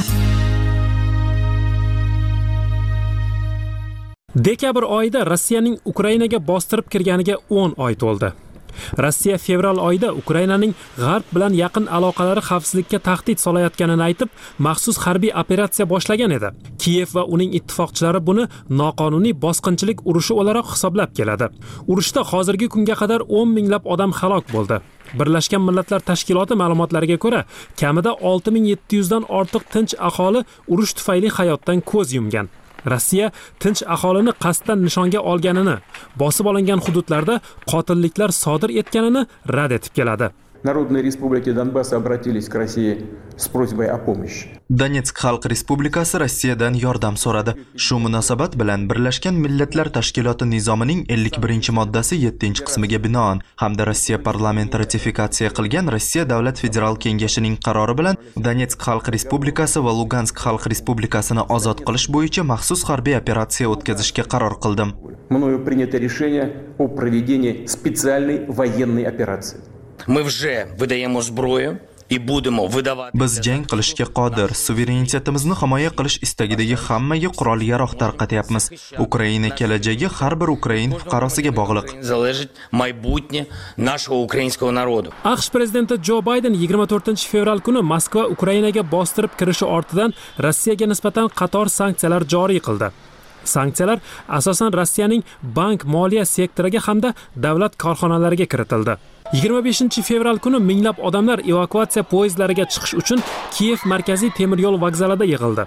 Dekabr oyida Rossiyaning Ukrainaga bostirib kirganiga 10 oy to'ldi. Rossiya fevral oyida Ukrainaning G'arb bilan yaqin aloqalari xavfsizlikka tahdid solayotganini aytib, maxsus harbiy operatsiya boshlagan edi. Kiyev va uning ittifoqchilari buni noqonuniy bosqinchilik urushi o'laroq hisoblab keladi. Urushda hozirgi kunga qadar 10 minglab odam halok bo'ldi. Birlashgan Millatlar Tashkiloti ma'lumotlariga ko'ra, kamida 6700 dan ortiq tinch aholi urush tufayli hayotdan ko'z yumgan. Rossiya tinch aholini qasddan nishonga olganini, bosib olingan hududlarda qotilliklar sodir etganini rad etib keladi. Народные республики Донбасса обратились к России с просьбой о помощи. Donetsk Xalq Respublikasi Rossiyadan yordam so'radi. Shu munosabat bilan Birlashgan Millatlar Tashkiloti nizomining 51-moddasi 7-qismiga binoan hamda Rossiya parlamenti ratifikatsiya qilgan Rossiya Davlat Federal Kengashining qarori bilan Donetsk Xalq Respublikasi va Lugansk Xalq Respublikasini ozod qilish bo'yicha maxsus harbiy operatsiya o'tkazishga qaror qildim. Мною принято решение о проведении специальной военной операции. Мы вже видаємо зброю і будемо видавати. Biz jang qilishga qodir, suverenitetimizni himoya qilish istagidagi hammaga qurol-yarog' tarqatyapmiz. Ukraina kelajagi har bir Ukrain fuqarosiga bog'liq. Залежить майбутнє нашого українського народу. AQSh prezidenti Jo Bayden 24-fevral kuni Moskva Ukrainaga bostirib kirishi ortidan Rossiyaga nisbatan qator sanksiyalar joriy qildi. Sanksiyalar asosan Rossiyaning bank moliya sektoriga hamda davlat korxonalariga kiritildi. 25-fevral kuni minglab odamlar evakuatsiya poyezdlariga chiqish uchun Kiyev markaziy temir yo'l vokzalida yig'ildi.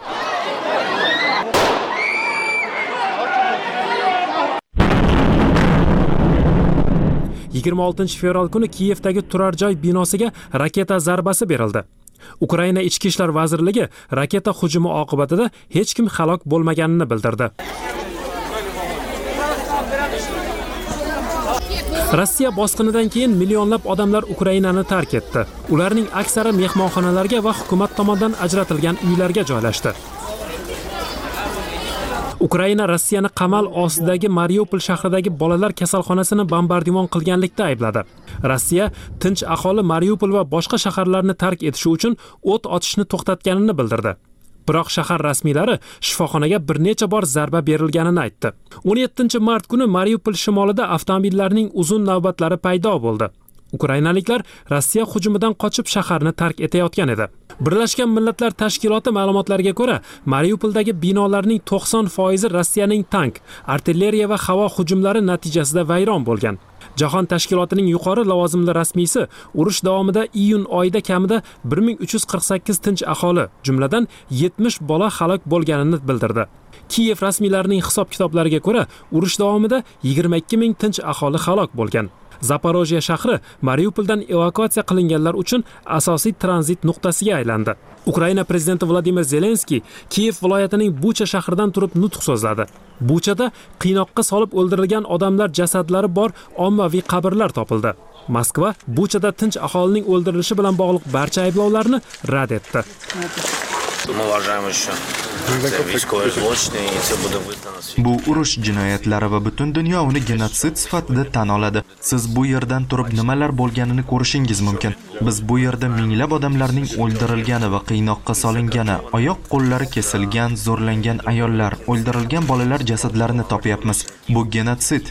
fevral kuni Kiyevdagi turar joy binosiga raketa zarbasi berildi. Ukraina Ichki ishlar vazirligi raketa hujumi oqibatida hech kim halok bo'lmaganini bildirdi. Rossiya bosqinidan keyin millionlab odamlar Ukrainani tark etdi. Ularning aksari mehmonxonalarga va hukumat tomonidan ajratilgan uylarga joylashdi. Ukraina Rossiyani qamal ostidagi Mariupol shahridagi bolalar kasalxonasini bombardimon qilganlikda aybladi. Rossiya tinch aholi Mariupol va boshqa shaharlarni tark etishi uchun o't ochishni to'xtatganini bildirdi. Biroq shahar rasmiylari shifoxonaga bir necha bor zarba berilganini aytdi. 17-mart kuni Mariupol shimolida avtomobillarning uzun navbatlari paydo bo'ldi. Ukrainaliklar Rossiya hujumidan qochib shaharni tark etayotgan edi. Birlashgan Millatlar Tashkiloti ma'lumotlariga ko'ra, Mariupoldagi binolarning 90% Rossiyaning tank, artilleriya va havo hujumlari natijasida vayron bo'lgan. Jahon tashkilotining yuqori lavozimli rasmiysi urush davomida iyun oyida kamida 1348 tinch aholi, jumladan 70 bola halok bo'lganini bildirdi. Kiyev rasmiylarining hisob-kitoblariga ko'ra, urush davomida 22 ming tinch aholi halok bo'lgan. Zaporojye shahri Mariupoldan evakuatsiya qilinganlar uchun asosiy tranzit nuqtasiga aylandi. Ukraina prezidenti Vladimir Zelenskiy Kiyev viloyatining Bucha shahridan turib nutq so'zladi. Buchada qiynoqqa solib o'ldirilgan odamlar jasadlari bor ommaviy qabrlar topildi. Moskva Buchada tinch aholining o'ldirilishi bilan bog'liq barcha ayblovlarni rad etdi. Bu urush jinoyatlari va butun dunyo uni genotsid sifatida tan oladi. Siz bu yerdan turib nimalar bo'lganini ko'rishingiz mumkin. Biz bu yerda minglab odamlarning o'ldirilgani va qiynoqqa solingani, oyoq qo'llari kesilgan, zo'rlangan ayollar, o'ldirilgan bolalar jasadlarini topyapmiz. Bu genotsid.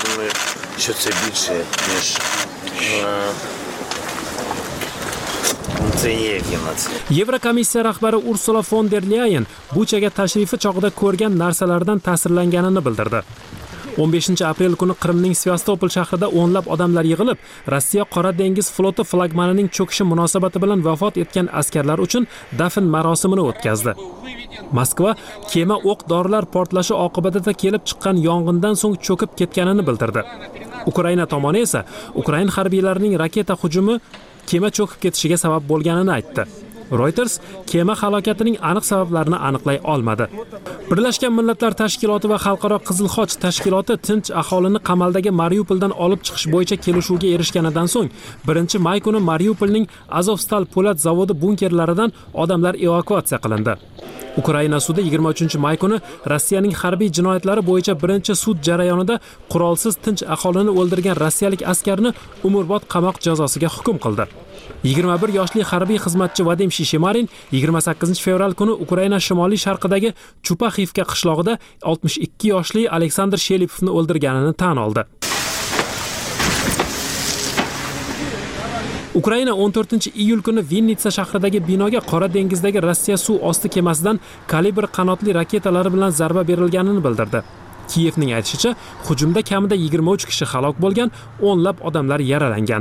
Yevrokomissiya rahbari Ursula von der Leyen Buchaga tashrifi chog'ida ko'rgan narsalardan ta'sirlanganini bildirdi. 15-aprel kuni Qrimning Sevastopol shahrida o'nlab odamlar yig'ilib, Rossiya Qora dengiz floti flagmanining cho'kishi munosabati bilan vafot etgan askarlar uchun dafn marosimini o'tkazdi. Moskva kema o'q-dorilar portlashi oqibatida kelib chiqqan yong'indan so'ng cho'kib ketganini bildirdi. Ukraina tomoni esa Ukraina harbiylarining raketa hujumi kema cho'kib ketishiga sabab bo'lganini aytdi. Reuters kema halokatining aniq sabablarini aniqlay olmadi. Birlashgan Millatlar Tashkiloti va Xalqaro Qizil Xoch tashkiloti tinch aholini qamaldagi Mariupoldan olib chiqish bo'yicha kelishuvga erishganidan so'ng 1-may kuni Mariupolning Azovstal po'lat zavodi bunkerlaridan odamlar evakuatsiya qilindi. Ukraina sudi 23-may kuni Rossiyaning harbiy jinoyatlari bo'yicha birinchi sud jarayonida qurolsiz tinch aholini o'ldirgan rossiyalik askarni umrbod qamoq jazosiga hukm qildi. 21 yoshli harbiy xizmatchi Vadim Shishemarin 28 fevral kuni Ukraina shimoliy sharqidagi Chupaxivka qishlog'ida 62 yoshli Aleksandr Shelipovni o'ldirganini tan oldi. Ukraina 14-iyul kuni Vinnitsa shahridagi binoga Qora dengizdagi Rossiya suv osti kemasidan kalibr qanotli raketalari bilan zarba berilganini bildirdi. Kiyevning aytishicha, hujumda kamida 23 kishi halok bo'lgan, o'nlab odamlar yaralangan.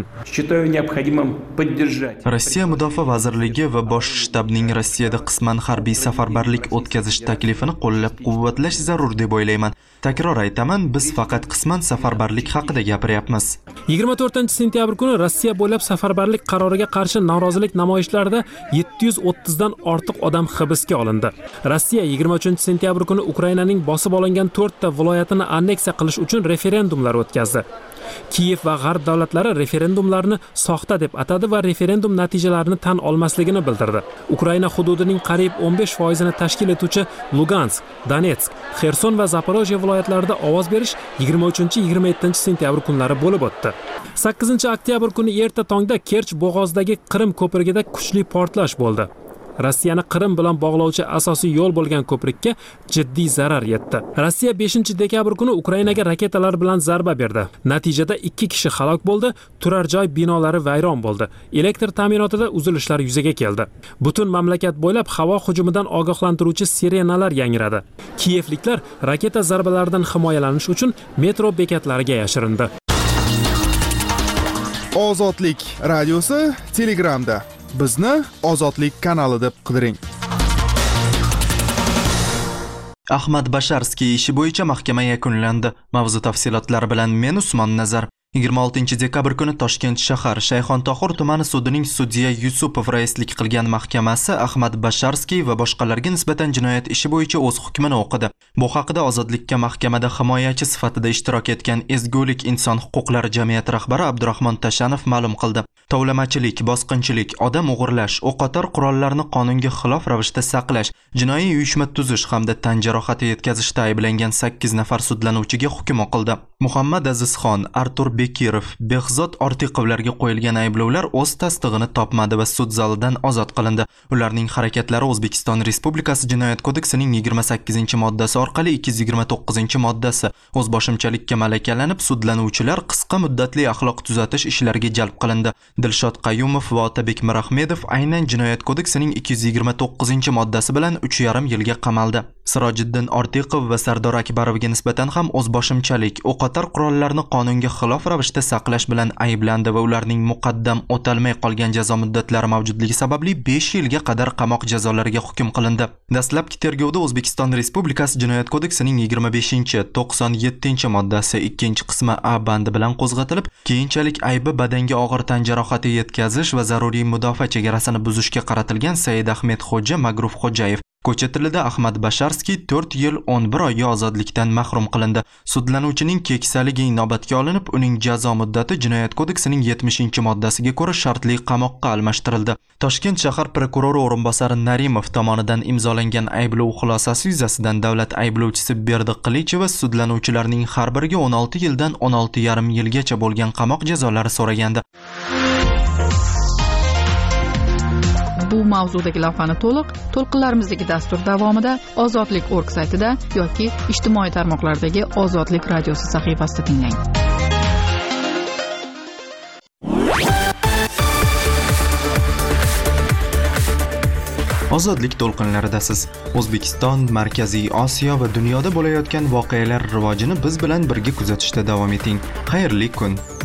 Rossiya Mudofaa vazirligi va bosh shtabning Rossiyada qisman harbiy safarbarlik o'tkazish taklifini qo'llab-quvvatlash zarur deb o'ylayman. Takror aytaman, biz faqat qisman safarbarlik haqida gapiryapmiz. 24-sentyabr kuni Rossiya bo'ylab safarbarlik qaroriga qarshi norozilik namoyishlarida 730 dan ortiq odam hibsga olindi. Rossiya 23-sentyabr kuni Ukrainaning bosib olingan 4 ta viloyatini anneksiya qilish uchun referendumlar o'tkazdi. Kiyev va G'arb davlatlari referendumlarni soxta deb atadi va referendum natijalarini tan olmasligini bildirdi. Ukraina hududining qariyb 15% tashkil etuvchi Lugansk, Donetsk, Xerson va Zaporojye viloyatlarida ovoz berish 23-27-sentyabr kunlari bo'lib o'tdi. 8-oktyabr kuni erta tongda Kerch bo'g'ozidagi Qrim ko'prigida kuchli portlash bo'ldi. Rossiyani Qrim bilan bog'lovchi asosiy yo'l bo'lgan ko'prikka jiddiy zarar yetdi. Rossiya 5-dekabr kuni Ukrainaga raketalar bilan zarba berdi. Natijada 2 kishi halok bo'ldi, turar joy binolari vayron bo'ldi. Elektr ta'minotida uzilishlar yuzaga keldi. Butun mamlakat bo'ylab havo hujumidan ogohlantiruvchi sirenalar yangradi. Kiyevliklar raketa zarbalaridan himoyalanish uchun metro bekatlariga yashirindi. Ozodlik radiosi Telegramda. Bizni Ozodlik kanali deb qidiring. Ahmad Basharskiy ishi bo'yicha mahkama yakunlandi. Mavzu tafsilotlari bilan men Usmon Nazar. 26-dekabr kuni Toshkent shahar Shayxontohur tumani sudining sudya Yusupov raislik qilgan mahkamasi Ahmad Basharskiy va boshqalarga nisbatan jinoyat ishi bo'yicha o'z hukmini o'qidi. Bu haqida Ozodlikka mahkamada himoyachi sifatida ishtirok etgan Ezgulik inson huquqlari jamiyati rahbari Abdurahmon Tashanov ma'lum qildi. Tovlamachilik, bosqinchilik, odam o'g'irlash, o'qotar qurollarni qonunga xilof ravishda saqlash, jinoiy uyushma tuzish hamda tan jarohati yetkazishda ayblangan 8 nafar sudlanuvchiga hukm o'qildi. Muhammad Azizxon, Artur Bekirov, Behzod Ortiqovlarga qo'yilgan ayblovlar o'z tasdig'ini topmadi va sud zalidan ozod qilindi. Ularning harakatlari O'zbekiston Respublikasi Jinoyat kodeksining 28-moddasi orqali 229-moddasi o'zboshimchalikka malakalanib, sudlanuvchilar qisqa muddatli axloq tuzatish ishlariga jalb qilindi. Dilshod Qayumov va Otabek Mirahmedov aynan Jinoyat kodeksining 229-moddasi bilan 3,5 yilga qamaldi. Sirojiddin Ortiqov va Sardor Akbarovga nisbatan ham o'zboshimchalik, o'qotar qurollarni qonunga xilof ravishda saqlash bilan ayblandi va ularning muqaddam o'talmay qolgan jazo muddatlari mavjudligi sababli 5 yilga qadar qamoq jazolariga hukm qilindi. Dastlabki tergovda O'zbekiston Respublikasi Jinoyat kodeksining 25-97-moddasi 2-qismi A bandi bilan qo'zg'atilib, keyinchalik aybi badanga og'ir tan jarohati yetkazish va zaruriy mudofaa chegarasini buzishga qaratilgan Said Ahmed Xo'ja Magruf Xo'jayev ko'cha tilida Ahmad Basharskiy 4 yil 11 oyga ozodlikdan mahrum qilindi. Sudlanuvchining keksaligi inobatga olinib, uning jazo muddati Jinoyat kodeksining 70-moddasiga ko'ra shartli qamoqqa almashtirildi. Toshkent shahar prokurori o'rinbosari Narimov tomonidan imzolangan ayblov xulosasi yuzasidan davlat ayblovchisi Berdiq Qilicheva sudlanuvchilarning har biriga 16 yildan 16,5 yilgacha bo'lgan qamoq jazolari so'ragandi. Bu mavzudagi lavhani to'lqinlarimizdagi dastur davomida ozodlik.org saytida yoki ijtimoiy tarmoqlardagi Ozodlik radiosi sahifasida tinglang. Ozodlik to'lqinlaridasiz. O'zbekiston, Markaziy Osiyo va dunyoda bo'layotgan voqealar rivojini biz bilan birga kuzatishda davom eting. Xayrli kun.